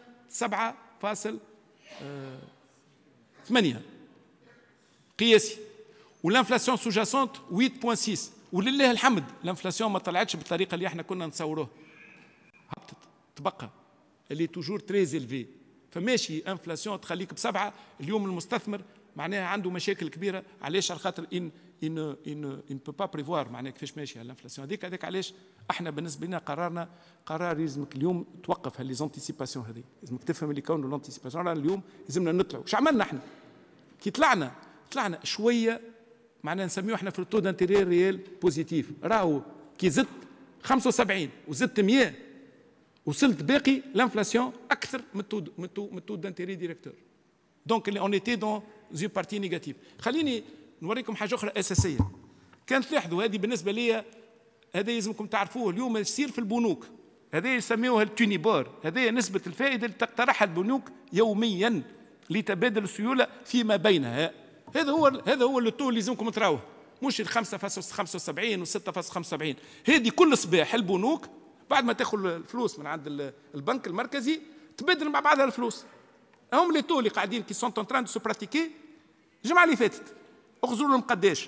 7.8 قياسي، والانفلاسيون سوجاسونت 8.6. ولله الحمد الانفلاسيون ما طلعتش بالطريقه اللي احنا كنا نتصوروها، هبطت تبقى اللي توجور تري زيلفي. فماشي انفلاسيون تخليك ب7. اليوم المستثمر معناها عنده مشاكل كبيره. علاش؟ على خاطر ان بو با بريفوار معناها كيفاش ماشيه الانفلاسيون هذيك علاش احنا بالنسبه لنا قررنا قرار يلزمك اليوم توقف هاللي زونتيسيباسيون هذه، لازمك تفهم اللي كونه لونتيسيباسيون. اليوم لازمنا نطلعوا. اش عملنا احنا؟ كي طلعنا شويه معناها نسميوه احنا في التو دانتيري ريال بوزيتيف. راهو كي زدت 75 وزدت 100 وصلت باقي الانفلاسيون اكثر من التو دانتيري ديريكتور. دونك اون ايتي دون زون بارتي نيجاتيف. خليني نوريكم حاجه اخرى اساسيه كانت تلاحظوا، هذه بالنسبه لي هذا يلزمكم تعرفوه. اليوم يصير في البنوك هذا يسميوها التونيبور، هذه نسبه الفائده اللي تقترحها البنوك يوميا لتبادل السيوله فيما بينها. هذا هو التو اللي يلزمكم تراوه، مش ال 5.75 و 6.75. هذه كل صباح البنوك بعد ما تاخذ الفلوس من عند البنك المركزي تبادل مع بعضها الفلوس. هم لي تو اللي قاعدين كي سونت اون تران دو سو براتيكي. الجمعه اللي فاتت اخذوا لهم قداش؟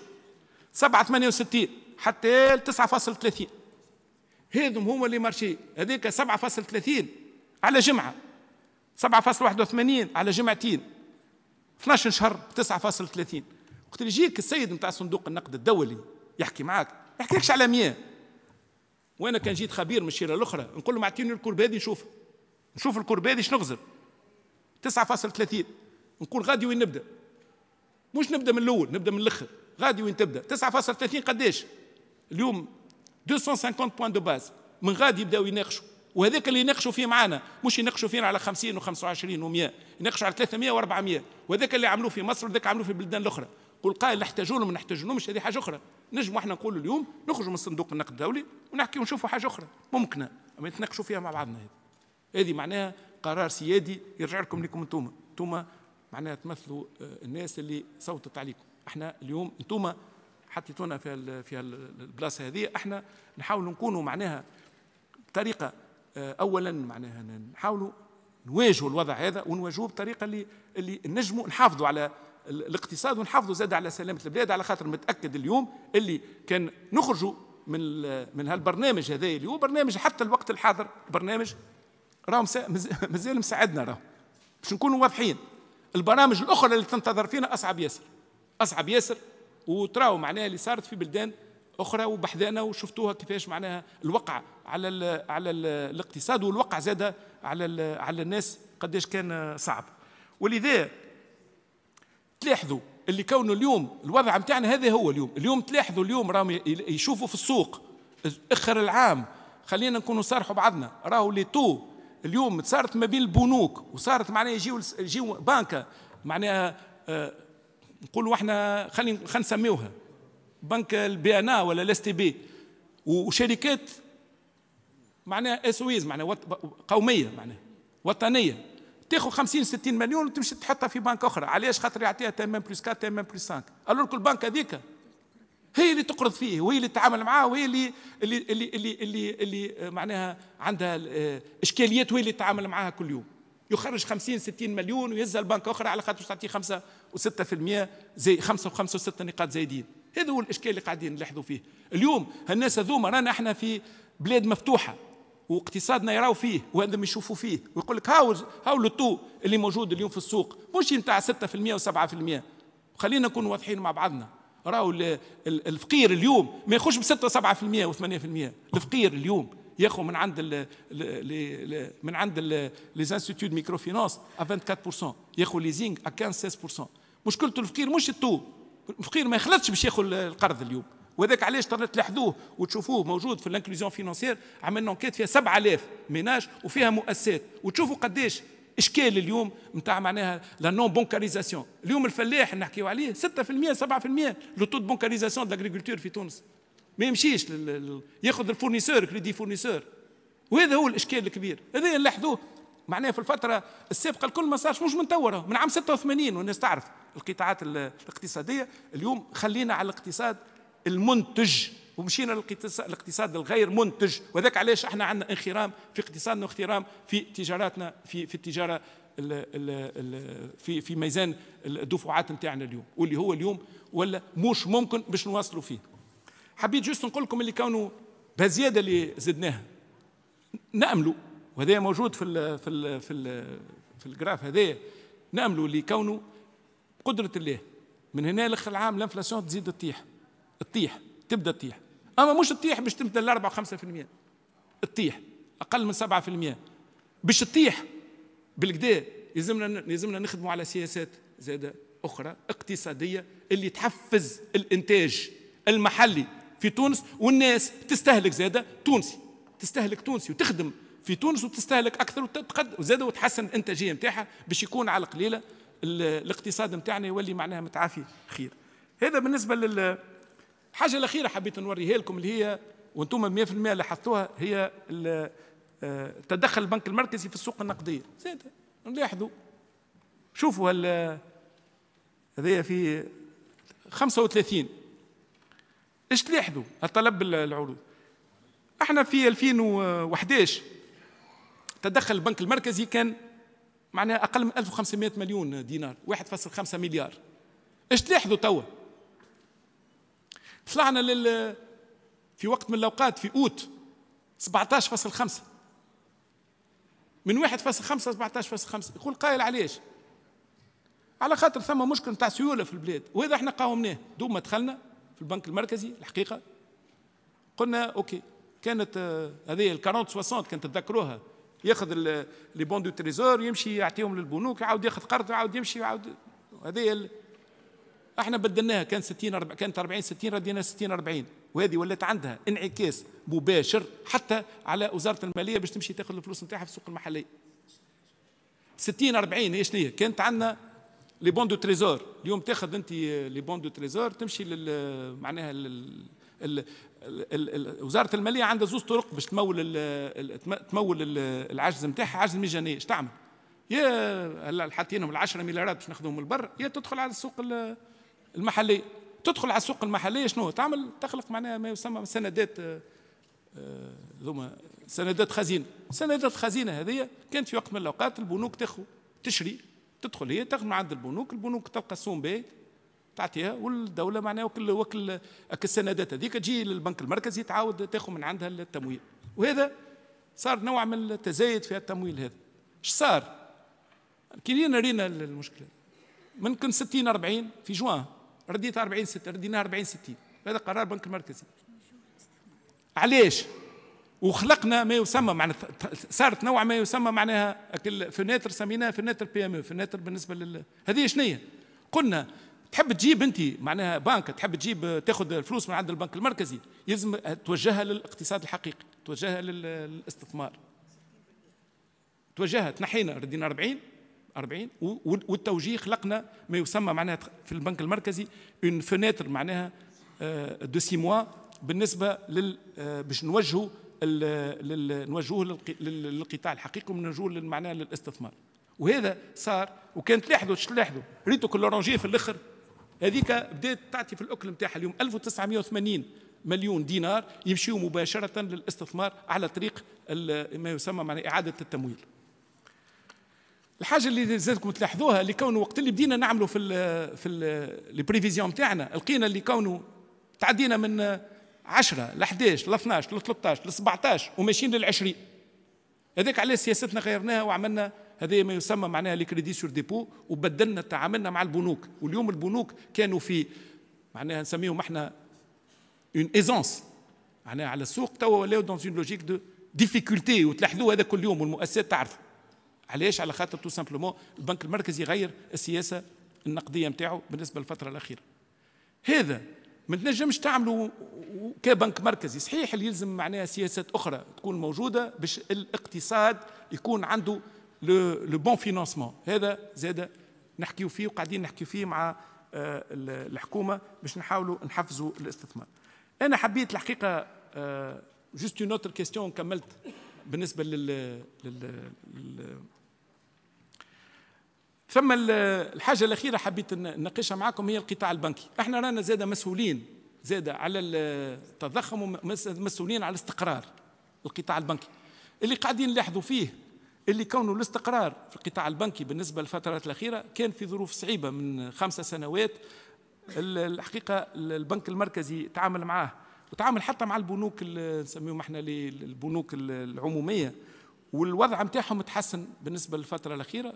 7.68 حتى 9.30. هذم هما اللي مارشي. هذيك 7.30 على جمعه، 7.81 على جمعتين، 12 شهر 9.30. وقت اللي يجيك السيد نتاع صندوق النقد الدولي يحكي معاك ما يحكيلكش على 100. وانا كان جيت خبير من الشيره الاخرى نقول له اعطيني الكرب هذه نشوف الكرب هذه شنو نغزر. 9.30 نقول غادي وين نبدا؟ مش نبدا من الاول، نبدا من الاخر. غادي وين تبدا؟ 9.30 قداش؟ اليوم 250 بوان دو باز. من غادي يبداو يناقشوا، وهذاك اللي يناقشوا فيه معنا مش يناقشوا فينا على 50 و25 و100، يناقشوا على 300 و400. وهذاك اللي عملوه في مصر وذاك عملوه في البلدان الاخرى. قول قائل نحتاجونهم ما نحتاجونهمش، هذه حاجه اخرى. نجموا احنا نقولوا اليوم نخرجوا من صندوق النقد الدولي ونحكي ونشوفوا حاجه اخرى ممكنه، اما نتناقشوا فيها مع بعضنا. هذه معناها قرار سيادي يرجع لكم انتم معناها تمثلوا الناس اللي صوتت عليكم. احنا اليوم انتم حطيتونا في البلاصه هذه، احنا نحاولوا نكونوا معناها بطريقه اولا معناها نحاولوا نواجهوا الوضع هذا ونواجهوه بطريقه اللي نجموا نحافظوا على الاقتصاد ونحافظوا زاد على سلامه البلاد. على خاطر متاكد اليوم اللي كان نخرجوا من هالبرنامج هذا اللي هو برنامج حتى الوقت الحاضر برنامج راهو مازال مساعدنا، راهو باش نكونوا واضحين. البرامج الاخرى اللي تنتظر فينا اصعب ياسر وتراو معناها اللي صارت في بلدان اخرى وبحذانا وشفتوها كيفاش معناها الوقع على الاقتصاد والوقع زاد على الناس قداش كان صعب. ولذا تلاحظوا اللي كونه اليوم الوضع نتاعنا هذا هو اليوم تلاحظوا اليوم راهم يشوفوا في السوق اخر العام. خلينا نكونوا صارحوا بعضنا، راهو لي تو اليوم صارت ما بين البنوك وصارت معناها يجيو بنكه معناها نقولوا احنا خلينا نسميوها بنك البي ان ولا الاس تي بي، وشركات معناها اسويز معناها قوميه معناها وطنيه تاخذ 50 60 مليون وتمشي تحطها في بنك اخرى. علاش؟ خاطر يعطيها تمام بلس 4 تمام بلس 5. قالوا لكم البنك هذيك هي اللي تقرض فيه وهي اللي تتعامل معاه وهي اللي معناها عندها اشكاليات وهي اللي تتعامل معاها كل يوم. يخرج 50 60 مليون ويهزها البنك اخرى على خاطر تعطيه 5 و6% زي 5 و6 نقاط زايدين. هذا هو الاشكال اللي قاعدين نلاحظوا فيه اليوم. الناس هذوما رانا احنا في بلاد مفتوحه واقتصادنا يراو فيه وهذا يشوفوا فيه ويقول لك هاو لو اللي موجود اليوم في السوق مش نتاع 6% و7%. وخلينا نكون واضحين مع بعضنا، راهو الفقير اليوم ما ياخذش ب 6 و7% و8%. الفقير اليوم ياخذ من عند لي انستيتيو دو ميكرو فينانس 24%، ياخذ ليزينغ 15-16%. مشكلته الفقير مش الفقير ما يخلطش باش ياخذ القرض اليوم. وذاك علاش تلاحظوه وتشوفوه موجود في الانكلوزيون فينانسيير. عملنا انكيت فيها 7000 ميناج وفيها مؤسسات، وتشوفوا قداش اشكال اليوم نتاع معناها لا نون بونكاريزاسيون. اليوم الفلاح نحكيو عليه 6% 7% لو تو بونكاريزاسيون دو لاغريكولتور في تونس. ما يمشيش ياخذ الفورنيسور كريدي فورنيسور. وهذا هو الاشكال الكبير. هذا نلاحظوه معناها في الفتره السابقه. الكل ما صارش مش من توره، من عام 86 والناس تعرف القطاعات الاقتصاديه. اليوم خلينا على الاقتصاد المنتج ومشينا للاقتصاد الغير منتج. وذاك علاش احنا عندنا انخرام في اقتصادنا واخترام في تجاراتنا في التجاره في ميزان الدفعات نتاعنا اليوم، واللي هو اليوم ولا مش ممكن باش نواصلوا فيه. حبيت جوست نقول لكم اللي كانوا بزياده اللي زدناها نأملوا، وهذا موجود في الجراف هذا، نأملوا اللي كونوا قدرة الله من هنا لاخر العام الانفلاسيون تزيد تطيح تبدا تطيح. اما مش تطيح باش تمثل 4 و5%، تطيح اقل من 7%. باش تطيح بالكدا يلزمنا نخدموا على سياسات زاده اخرى اقتصاديه اللي تحفز الانتاج المحلي في تونس، والناس تستهلك زاده تونسي، تستهلك تونسي وتخدم في تونس وتستهلك اكثر وزاده وتحسن الانتاجيه نتاعها باش يكون على قليله الاقتصاد نتاعنا يولي معناها متعافي خير. هذا بالنسبة الحاجة الأخيرة حبيت نوريها لكم اللي هي وانتم 100% لاحظتوها، هي تدخل البنك المركزي في السوق النقدية. زاد نلاحظوا شوفوا هذه في 35 ايش تلاحظوا الطلب العروض. احنا في 2011 تدخل البنك المركزي كان معناها اقل من 1500 مليون دينار، 1.5 مليار. ايش تلاحظوا توا؟ طلعنا في وقت من الاوقات في اوت 17.5 من 1.5 17.5. يقول قائل علاش؟ على خاطر ثم مشكل نتاع سيوله في البلاد، وهذا احنا قاومناه. دوما دخلنا في البنك المركزي الحقيقه قلنا اوكي، كانت هذه ال 40-60 كانت تذكروها، ياخذ لي بون دو تريزور يمشي يعطيهم للبنوك، يعاود ياخذ قرض يعاود يمشي يعاود. هذه احنا بدلناها، كان 60 كانت 40 60 ردينا 60 40، وهذه ولات عندها انعكاس مباشر حتى على وزاره الماليه باش تمشي تاخذ الفلوس نتاعها في السوق المحلي. 60 40 هي شنو هي؟ كانت عندنا لي بون دو تريزور، اليوم تاخذ انت لي بون دو تريزور تمشي معناها وزاره الماليه عندها زوز طرق باش تمول العجز نتاعها، عجز الميزانيه. اش تعمل؟ يا هلا حاطينهم ال 10 مليارات باش ناخذهم من البر، يا تدخل على السوق المحلي. تدخل على السوق المحليه شنو تعمل؟ تخلق معناها ما يسمى سندات، ذوما سندات خزينه. سندات الخزينه هذه كانت في وقت من الاوقات البنوك تشري، تدخل هي تاخذ من عند البنوك تلقى السوم باهي تعطيها، والدوله معناها وكل السندات هذيك تجي للبنك المركزي تعاود تاخذ من عندها التمويل. وهذا صار نوع من التزايد في التمويل. هذا ايش صار؟ كي رينا المشكله من كن 60 40 في جوان رديتها 40 60 رديناها 40 60. هذا قرار البنك المركزي. علاش؟ وخلقنا ما يسمى معناها صارت نوع ما يسمى معناها فناتر، سميناها فناتر بي ام او، فناتر بالنسبه هذه شنية؟ قلنا تحب تجيب انت معناها بنك، تحب تجيب تاخذ الفلوس من عند البنك المركزي، يلزم توجهها للاقتصاد الحقيقي، توجهها للاستثمار، توجهها. تنحينا ردينا 40 والتوجيه خلقنا ما يسمى معناها في البنك المركزي اون فناتر معناها دو 6 موا بالنسبه باش نوجهوا للقطاع الحقيقي ونوجهوا معناها للاستثمار. وهذا صار. وكانت تلاحظوا ريتو كل اورانجيه في الاخر هذيك بدات تعطي في الاكل نتاعها اليوم 1980 مليون دينار يمشيوا مباشره للاستثمار على طريق ما يسمى معناها اعاده التمويل. الحاجه اللي زادكم تلاحظوها اللي كونه وقت اللي بدينا نعملوا في لي بريفيزيون نتاعنا لقينا اللي كونه تعدينا من 10 ل 11 ل 12 ل 13 ل 17 وماشيين لل 20. هذاك على سياستنا غيرناها وعملنا هذا ما يسمى معناها لي كريدي سور ديبو، وبدلنا تعاملنا مع البنوك. واليوم البنوك كانوا في معناها نسميهم احنا اون ايزونس معناها على السوق، توا ولاو دون اون لوجيك دو ديفيكولتي، وتلاحظوا هذا كل يوم والمؤسسات تعرف علاش. على خاطر تو سامبلومون البنك المركزي غير السياسه النقديه نتاعو بالنسبه للفتره الاخيره. هذا ما تنجمش تعملوا كبنك مركزي صحيح، اللي يلزم معناها سياسات اخرى تكون موجوده باش الاقتصاد يكون عنده لو بون فينانسمون. هذا زاد نحكيو فيه وقاعدين نحكيو فيه مع الحكومه باش نحاولوا نحفزوا الاستثمار. انا حبيت الحقيقه جوست اون اوتر كيستيون كملت بالنسبه ثم الحاجه الاخيره حبيت نناقشها معكم هي القطاع البنكي. احنا رانا زاد مسؤولين زاد على التضخم ومسؤولين على استقرار القطاع البنكي. اللي قاعدين نلاحظوا فيه اللي كونه الاستقرار في القطاع البنكي بالنسبه للفترات الاخيره كان في ظروف صعيبه من 5 سنوات. الحقيقه البنك المركزي تعامل معاه وتعامل حتى مع البنوك اللي نسميهم احنا البنوك العموميه، والوضع نتاعهم تحسن بالنسبه للفتره الاخيره.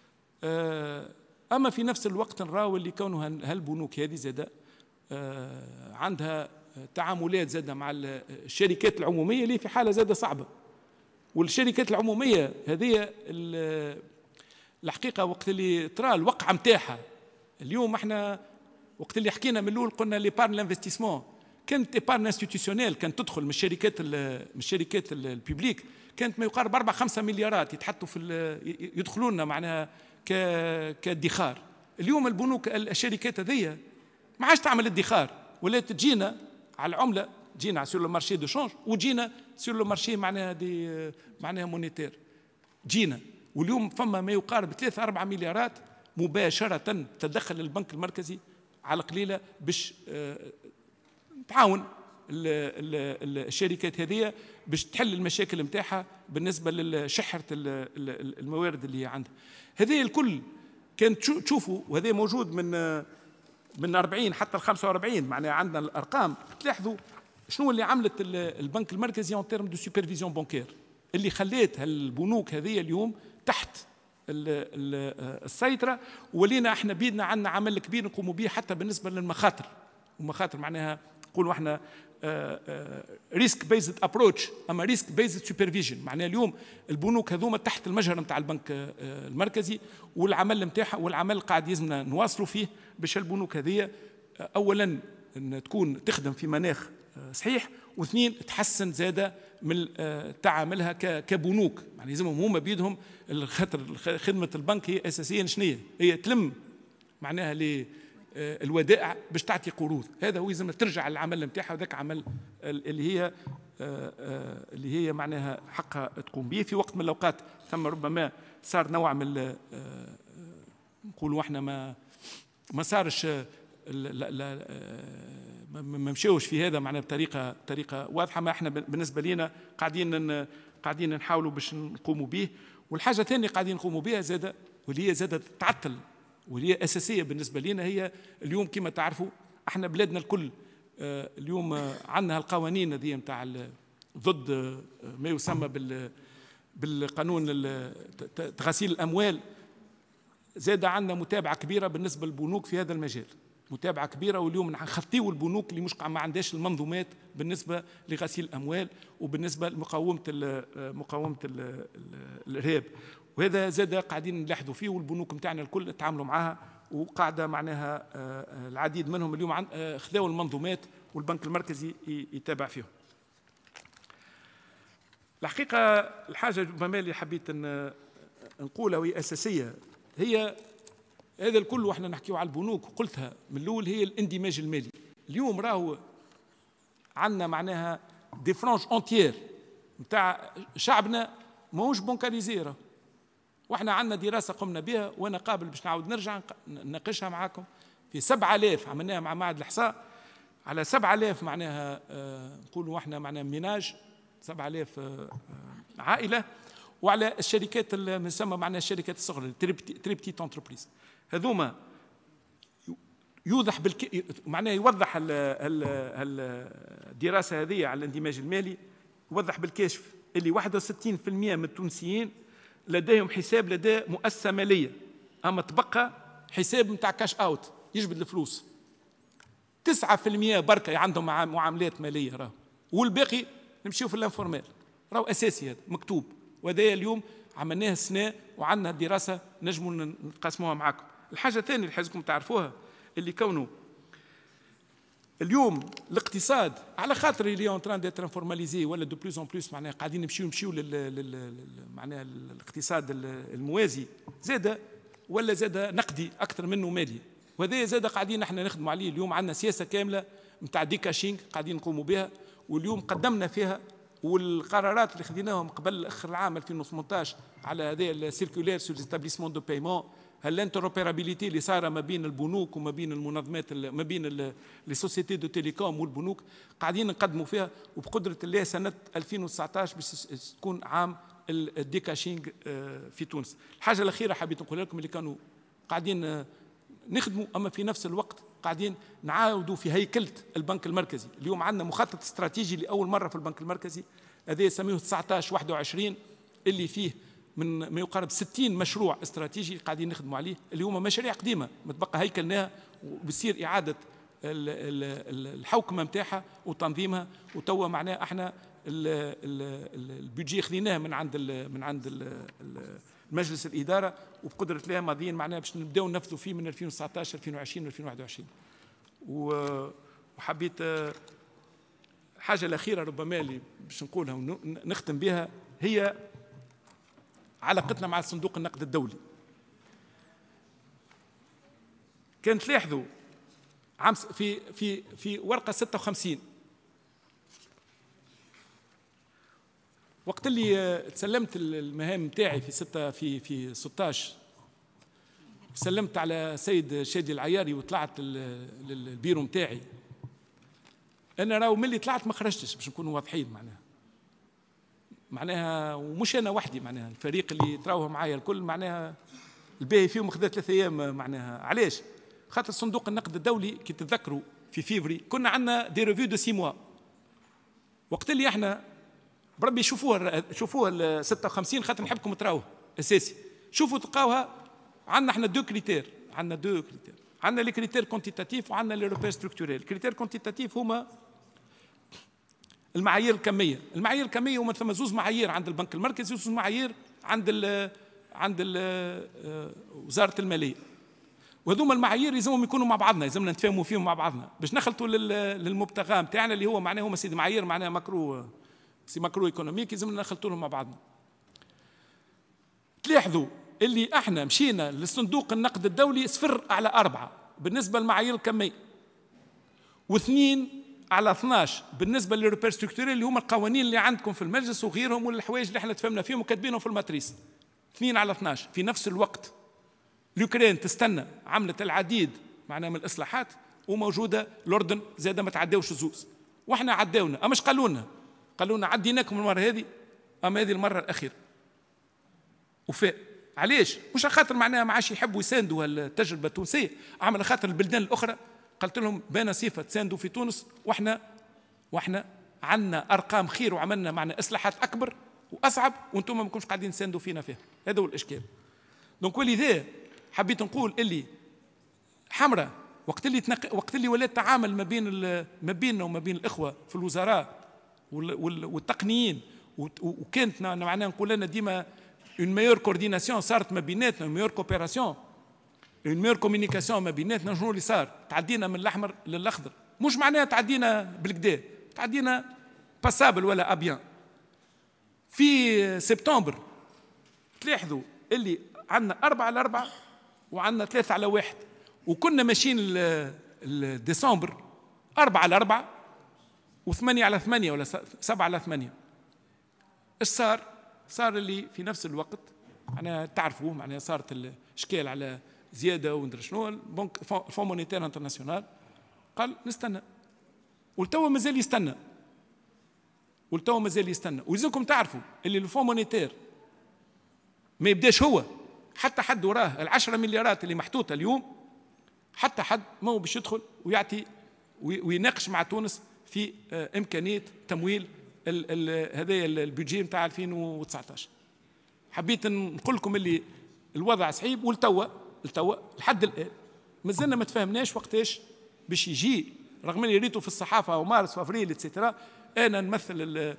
اما في نفس الوقت نراو اللي كونه هالبنوك هذه زاد عندها تعاملات زاد مع الشركات العموميه اللي في حاله زاد صعبه. والشركات العموميه هذه الحقيقه وقت اللي ترى الوقعه نتاعها اليوم، احنا وقت اللي حكينا من الاول قلنا ليبارن لانفستيسمون كانت ايبارن انستيتيوسيونيل، كانت تدخل من الشركات الببليك، كانت ما يقارب 4-5 مليارات يتحطوا يدخلوا لنا معناها كادخار. اليوم البنوك الشركات هذيا ما عادش تعمل ادخار، ولا تجينا على العمله، تجينا سور لو مارشي دو شونج، وتجينا سور لو مارشي معناها معناها مونيتير تجينا. واليوم فما ما يقارب 3-4 مليارات مباشره تدخل البنك المركزي على قليله باش تعاون الشركات هذه باش تحل المشاكل نتاعها بالنسبه لشحره الموارد اللي عندها. هذه الكل كان تشوفوا، وهذا موجود من 40 حتى ل 45، معناها عندنا الارقام تلاحظوا شنو اللي عملت البنك المركزي اون تيرم دو سوبرفيزيون بانكير، اللي خلات البنوك هذه اليوم تحت السيطره، ولينا احنا بيدنا عندنا عمل كبير نقوموا به حتى بالنسبه للمخاطر. ومخاطر معناها نقولوا احنا ريسك بيزد ابروتش، اما ريسك بيزد سوبرفيجن، معناها اليوم البنوك هذوما تحت المجهر نتاع البنك المركزي، والعمل نتاعها والعمل قاعد يلزمنا نواصلوا فيه باش البنوك هذه اولا ان تكون تخدم في مناخ صحيح، واثنين تحسن زاده من تعاملها كبنوك. يعني لازمهم هما بيدهم خاطر خدمه البنك هي اساسيا شنية؟ هي تلم معناها الودائع باش تعطي قروض. هذا هو لازم ترجع للعمل نتاعها، وذاك عمل اللي هي معناها حقها تقوم به. في وقت من الاوقات ثم ربما صار نوع من نقولوا احنا ما صارش ما مشاوش في هذا معناها بطريقه واضحه. ما احنا بالنسبه لنا قاعدين نحاولوا باش نقوموا به. والحاجه الثانيه قاعدين نقوموا بها زاده، واللي هي زاده تعطل واللي هي اساسيه بالنسبه لنا، هي اليوم كما تعرفوا احنا بلادنا الكل اليوم عندنا القوانين هذه نتاع ضد ما يسمى بالقانون تغسيل الاموال. زاد عندنا متابعه كبيره بالنسبه للبنوك في هذا المجال، متابعه كبيره. واليوم نخطيوا البنوك اللي مش ما عندهاش المنظومات بالنسبه لغسيل الاموال وبالنسبه لمقاومه الارهاب. وهذا زاد قاعدين نلاحظوا فيه، والبنوك نتاعنا الكل تعاملوا معها، وقاعده معناها العديد منهم اليوم خذاوا المنظومات والبنك المركزي يتابع فيهم. الحقيقه الحاجه ربما اللي حبيت نقولها وهي اساسيه، هي هذا الكل واحنا نحكيو على البنوك، وقلتها من الاول، هي الاندماج المالي. اليوم راهو عندنا معناها دي فرانش اونتيير نتاع شعبنا ماهوش بنكاريزي، واحنا عندنا دراسه قمنا بها، وانا قابل باش نعاود نرجع نناقشها معاكم. في 7000 عملناها مع معهد الاحصاء على 7000 معناها نقولوا احنا معناها ميناج، 7000 عائله، وعلى الشركات المسمى معناها الشركات الصغرى تري بتيت انتربريز. هذوما يوضح معناها يوضح الدراسه هذه على الاندماج المالي، يوضح بالكشف اللي 61% من التونسيين لديهم حساب لدى مؤسسه ماليه، اما تبقى حساب نتاع كاش اوت يجبد الفلوس. 9% بركه عندهم معاملات ماليه راهو، والباقي نمشيو في الانفورمال. راهو اساسي هذا مكتوب، وهذا اليوم عملناه السنه وعندنا دراسه نجموا نقسموها معاكم. الحاجه الثانيه اللي حازمكم تعرفوها، اللي كونه اليوم الاقتصاد على خاطر اللي اون تران ديتر انفورماليزي ولا دو بلوس اون بلوس، معناها قاعدين نمشيو معناها الاقتصاد الموازي زاد ولا زاد نقدي اكثر منه مالي، وهذا زاد قاعدين احنا نخدموا عليه. اليوم عندنا سياسه كامله نتاع ديكاشينغ قاعدين نقوموا بها، واليوم قدمنا فيها، والقرارات اللي خذيناهم قبل اخر العام 2018 على هذه السيركولير سور ليستابليسمون دو بايمون، الانتروبيرابيليتي اللي صار ما بين البنوك وما بين المنظمات ما بين لي سوسيتي دو تيليكوم والبنوك، قاعدين نقدموا فيها. وبقدره الله سنه 2019 باش تكون عام الديكاشينغ في تونس. الحاجه الاخيره حبيت نقول لكم اللي كانوا قاعدين نخدموا، اما في نفس الوقت قاعدين نعاودوا في هيكله البنك المركزي. اليوم عندنا مخطط استراتيجي لاول مره في البنك المركزي، هذا يسميه 19-21، اللي فيه من ما يقارب 60 مشروع استراتيجي قاعدين نخدموا عليه، اللي هما مشاريع قديمه متبقى هيكلناها وبصير اعاده الحوكمه نتاعها وتنظيمها. وتوا معناه احنا البيجي خذيناه من عند مجلس الاداره، وبقدره الله ماضيين معناه باش نبداو ننفذوا فيه من 2019 2020 2021. وحبيت الحاجه الاخيره ربما اللي باش نقولها ونختم بها، هي علاقتنا مع صندوق النقد الدولي. كان تلاحظوا في ورقة 56 وقت اللي تسلمت المهام نتاعي في 16 سلمت على سيد شادي العياري وطلعت للبيرو نتاعي. انا راهو ملي طلعت ما خرجتش باش نكونوا واضحين معناها ومش انا وحدي، معناها الفريق اللي تراوه معايا الكل معناها الباهي فيهم خذا 3 ايام. معناها علاش؟ خاطر صندوق النقد الدولي كي تتذكروا في فيفري كنا عندنا دي ريفيو دو 6 موا. وقت اللي احنا بربي شوفوها ال 56 خاطر نحبكم تراوه اساسي. شوفوا تلقاوها عندنا احنا دو كريتير، عندنا لي كريتير كونتيتاتيف وعندنا لي روبير ستركتوريل. الكريتير كونتيتاتيف هما المعايير الكميه. المعايير الكميه هما ثم زوز معايير عند البنك المركزي وزوز معايير عند وزاره الماليه، وهذوما المعايير يلزمهم يكونوا مع بعضنا، يلزمنا نتفاهموا فيهم مع بعضنا باش نخلطوا للمبتغى نتاعنا اللي هو معناه هما سيدي معايير معناها ماكرو ايكونوميك، يلزمنا نخلطوا مع بعضنا. تلاحظوا اللي احنا مشينا للصندوق النقد الدولي 0/4 بالنسبه للمعايير الكميه، و2/12 بالنسبه للروبير ستركتوريل اللي هما القوانين اللي عندكم في المجلس وغيرهم والحوايج اللي احنا تفهمنا فيهم وكاتبينهم في الماتريس. 2/12 في نفس الوقت اليوكرين تستنى عملت العديد معناها من الاصلاحات وموجوده الأردن زاد ما تعداوش زوز، واحنا عداونا. مش قالوا لنا عديناكم المره هذه، اما هذه المره الاخيره. وفاء علاش؟ مش خاطر معناها ما عادش يحبوا يساندوا التجربه التونسيه، على خاطر البلدان الاخرى قلت لهم بان صفه تساندوا في تونس، واحنا عندنا ارقام خير وعملنا معنا اصلاحات اكبر واصعب وانتم ما كنتوش قاعدين تساندوا فينا فيها. هذا هو الاشكال. دونك ولذا حبيت نقول اللي حمراء وقت اللي ولات تعامل ما بيننا وما بين الاخوه في الوزراء والتقنيين، وكانت معناها نقول لنا ديما اون ميور كورديناسيون صارت ما بيناتنا، اون ميور كوبيراسيون، اون ميور كوميونيكاسيون ما بيناتنا. شنو اللي صار؟ تعدينا من الاحمر للاخضر، مش معناها تعدينا بالكدا، تعدينا باسابل ولا ابيان. في سبتمبر تلاحظوا اللي عندنا 4/4 وعندنا 3/1، وكنا ماشيين لديسمبر 4/4 و8/8 ولا 7/8. ايش صار؟ صار اللي في نفس الوقت معناها تعرفوا معناها صارت الاشكال على زياده وندري شنو. البنك الفون مونيتير انترناسيونال قال نستنى، والتو مازال يستنى. ويلزمكم تعرفوا اللي الفون مونيتير ما يبداش هو، حتى حد وراه 10 مليارات اللي محطوطه اليوم، حتى حد ما هو باش يدخل ويعطي ويناقش مع تونس في امكانيه تمويل هذايا البيجي نتاع 2019. حبيت نقول لكم اللي الوضع صعيب، والتوا لحد الان مازلنا ما تفاهمناش وقتاش باش يجي، رغم اني ريتوا في الصحافه ومارس وافريل اتسيتيرا. انا نمثل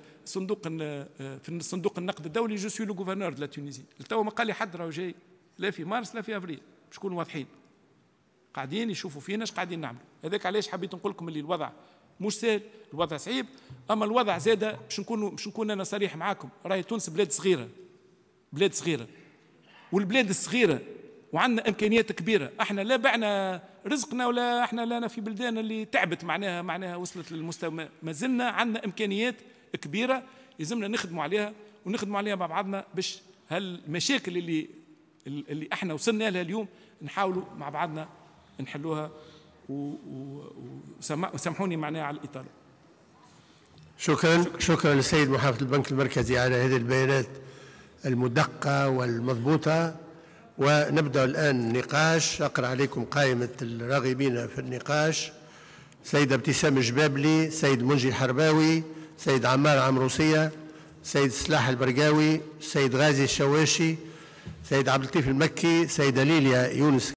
في صندوق النقد الدولي، جو سوي لو غوفرنور دو لا تونيزي. التوا ما قال لي حد راهو جاي لا في مارس لا في افريل، باش نكونوا واضحين قاعدين يشوفوا فينا اش قاعدين نعملوا. هذاك علاش حبيت نقول لكم اللي الوضع مش سهل، الوضع صعيب، اما الوضع زاده باش نكون انا صريح معاكم. راهي تونس بلاد صغيره، والبلاد الصغيره وعندنا امكانيات كبيره. احنا لا بعنا رزقنا ولا احنا لانا في بلدان اللي تعبت معناها وصلت للمستوى. ما زلنا عندنا امكانيات كبيره يلزمنا نخدموا عليها مع بعضنا باش هالمشاكل اللي احنا وصلنا لها اليوم نحاولوا مع بعضنا نحلوها. وسامحوني معناها على الإطالة. شكرا للسيد محافظ البنك المركزي على هذه البيانات المدقة والمضبوطة. ونبدأ الآن النقاش. أقرأ عليكم قائمة الراغبين في النقاش: سيد ابتسام الجبابلي، سيد منجي الحرباوي، سيد عمار عمروسية، سيد سلاح البرقاوي، سيد غازي الشواشي، سيد عبد اللطيف المكي، سيدة ليليا يونس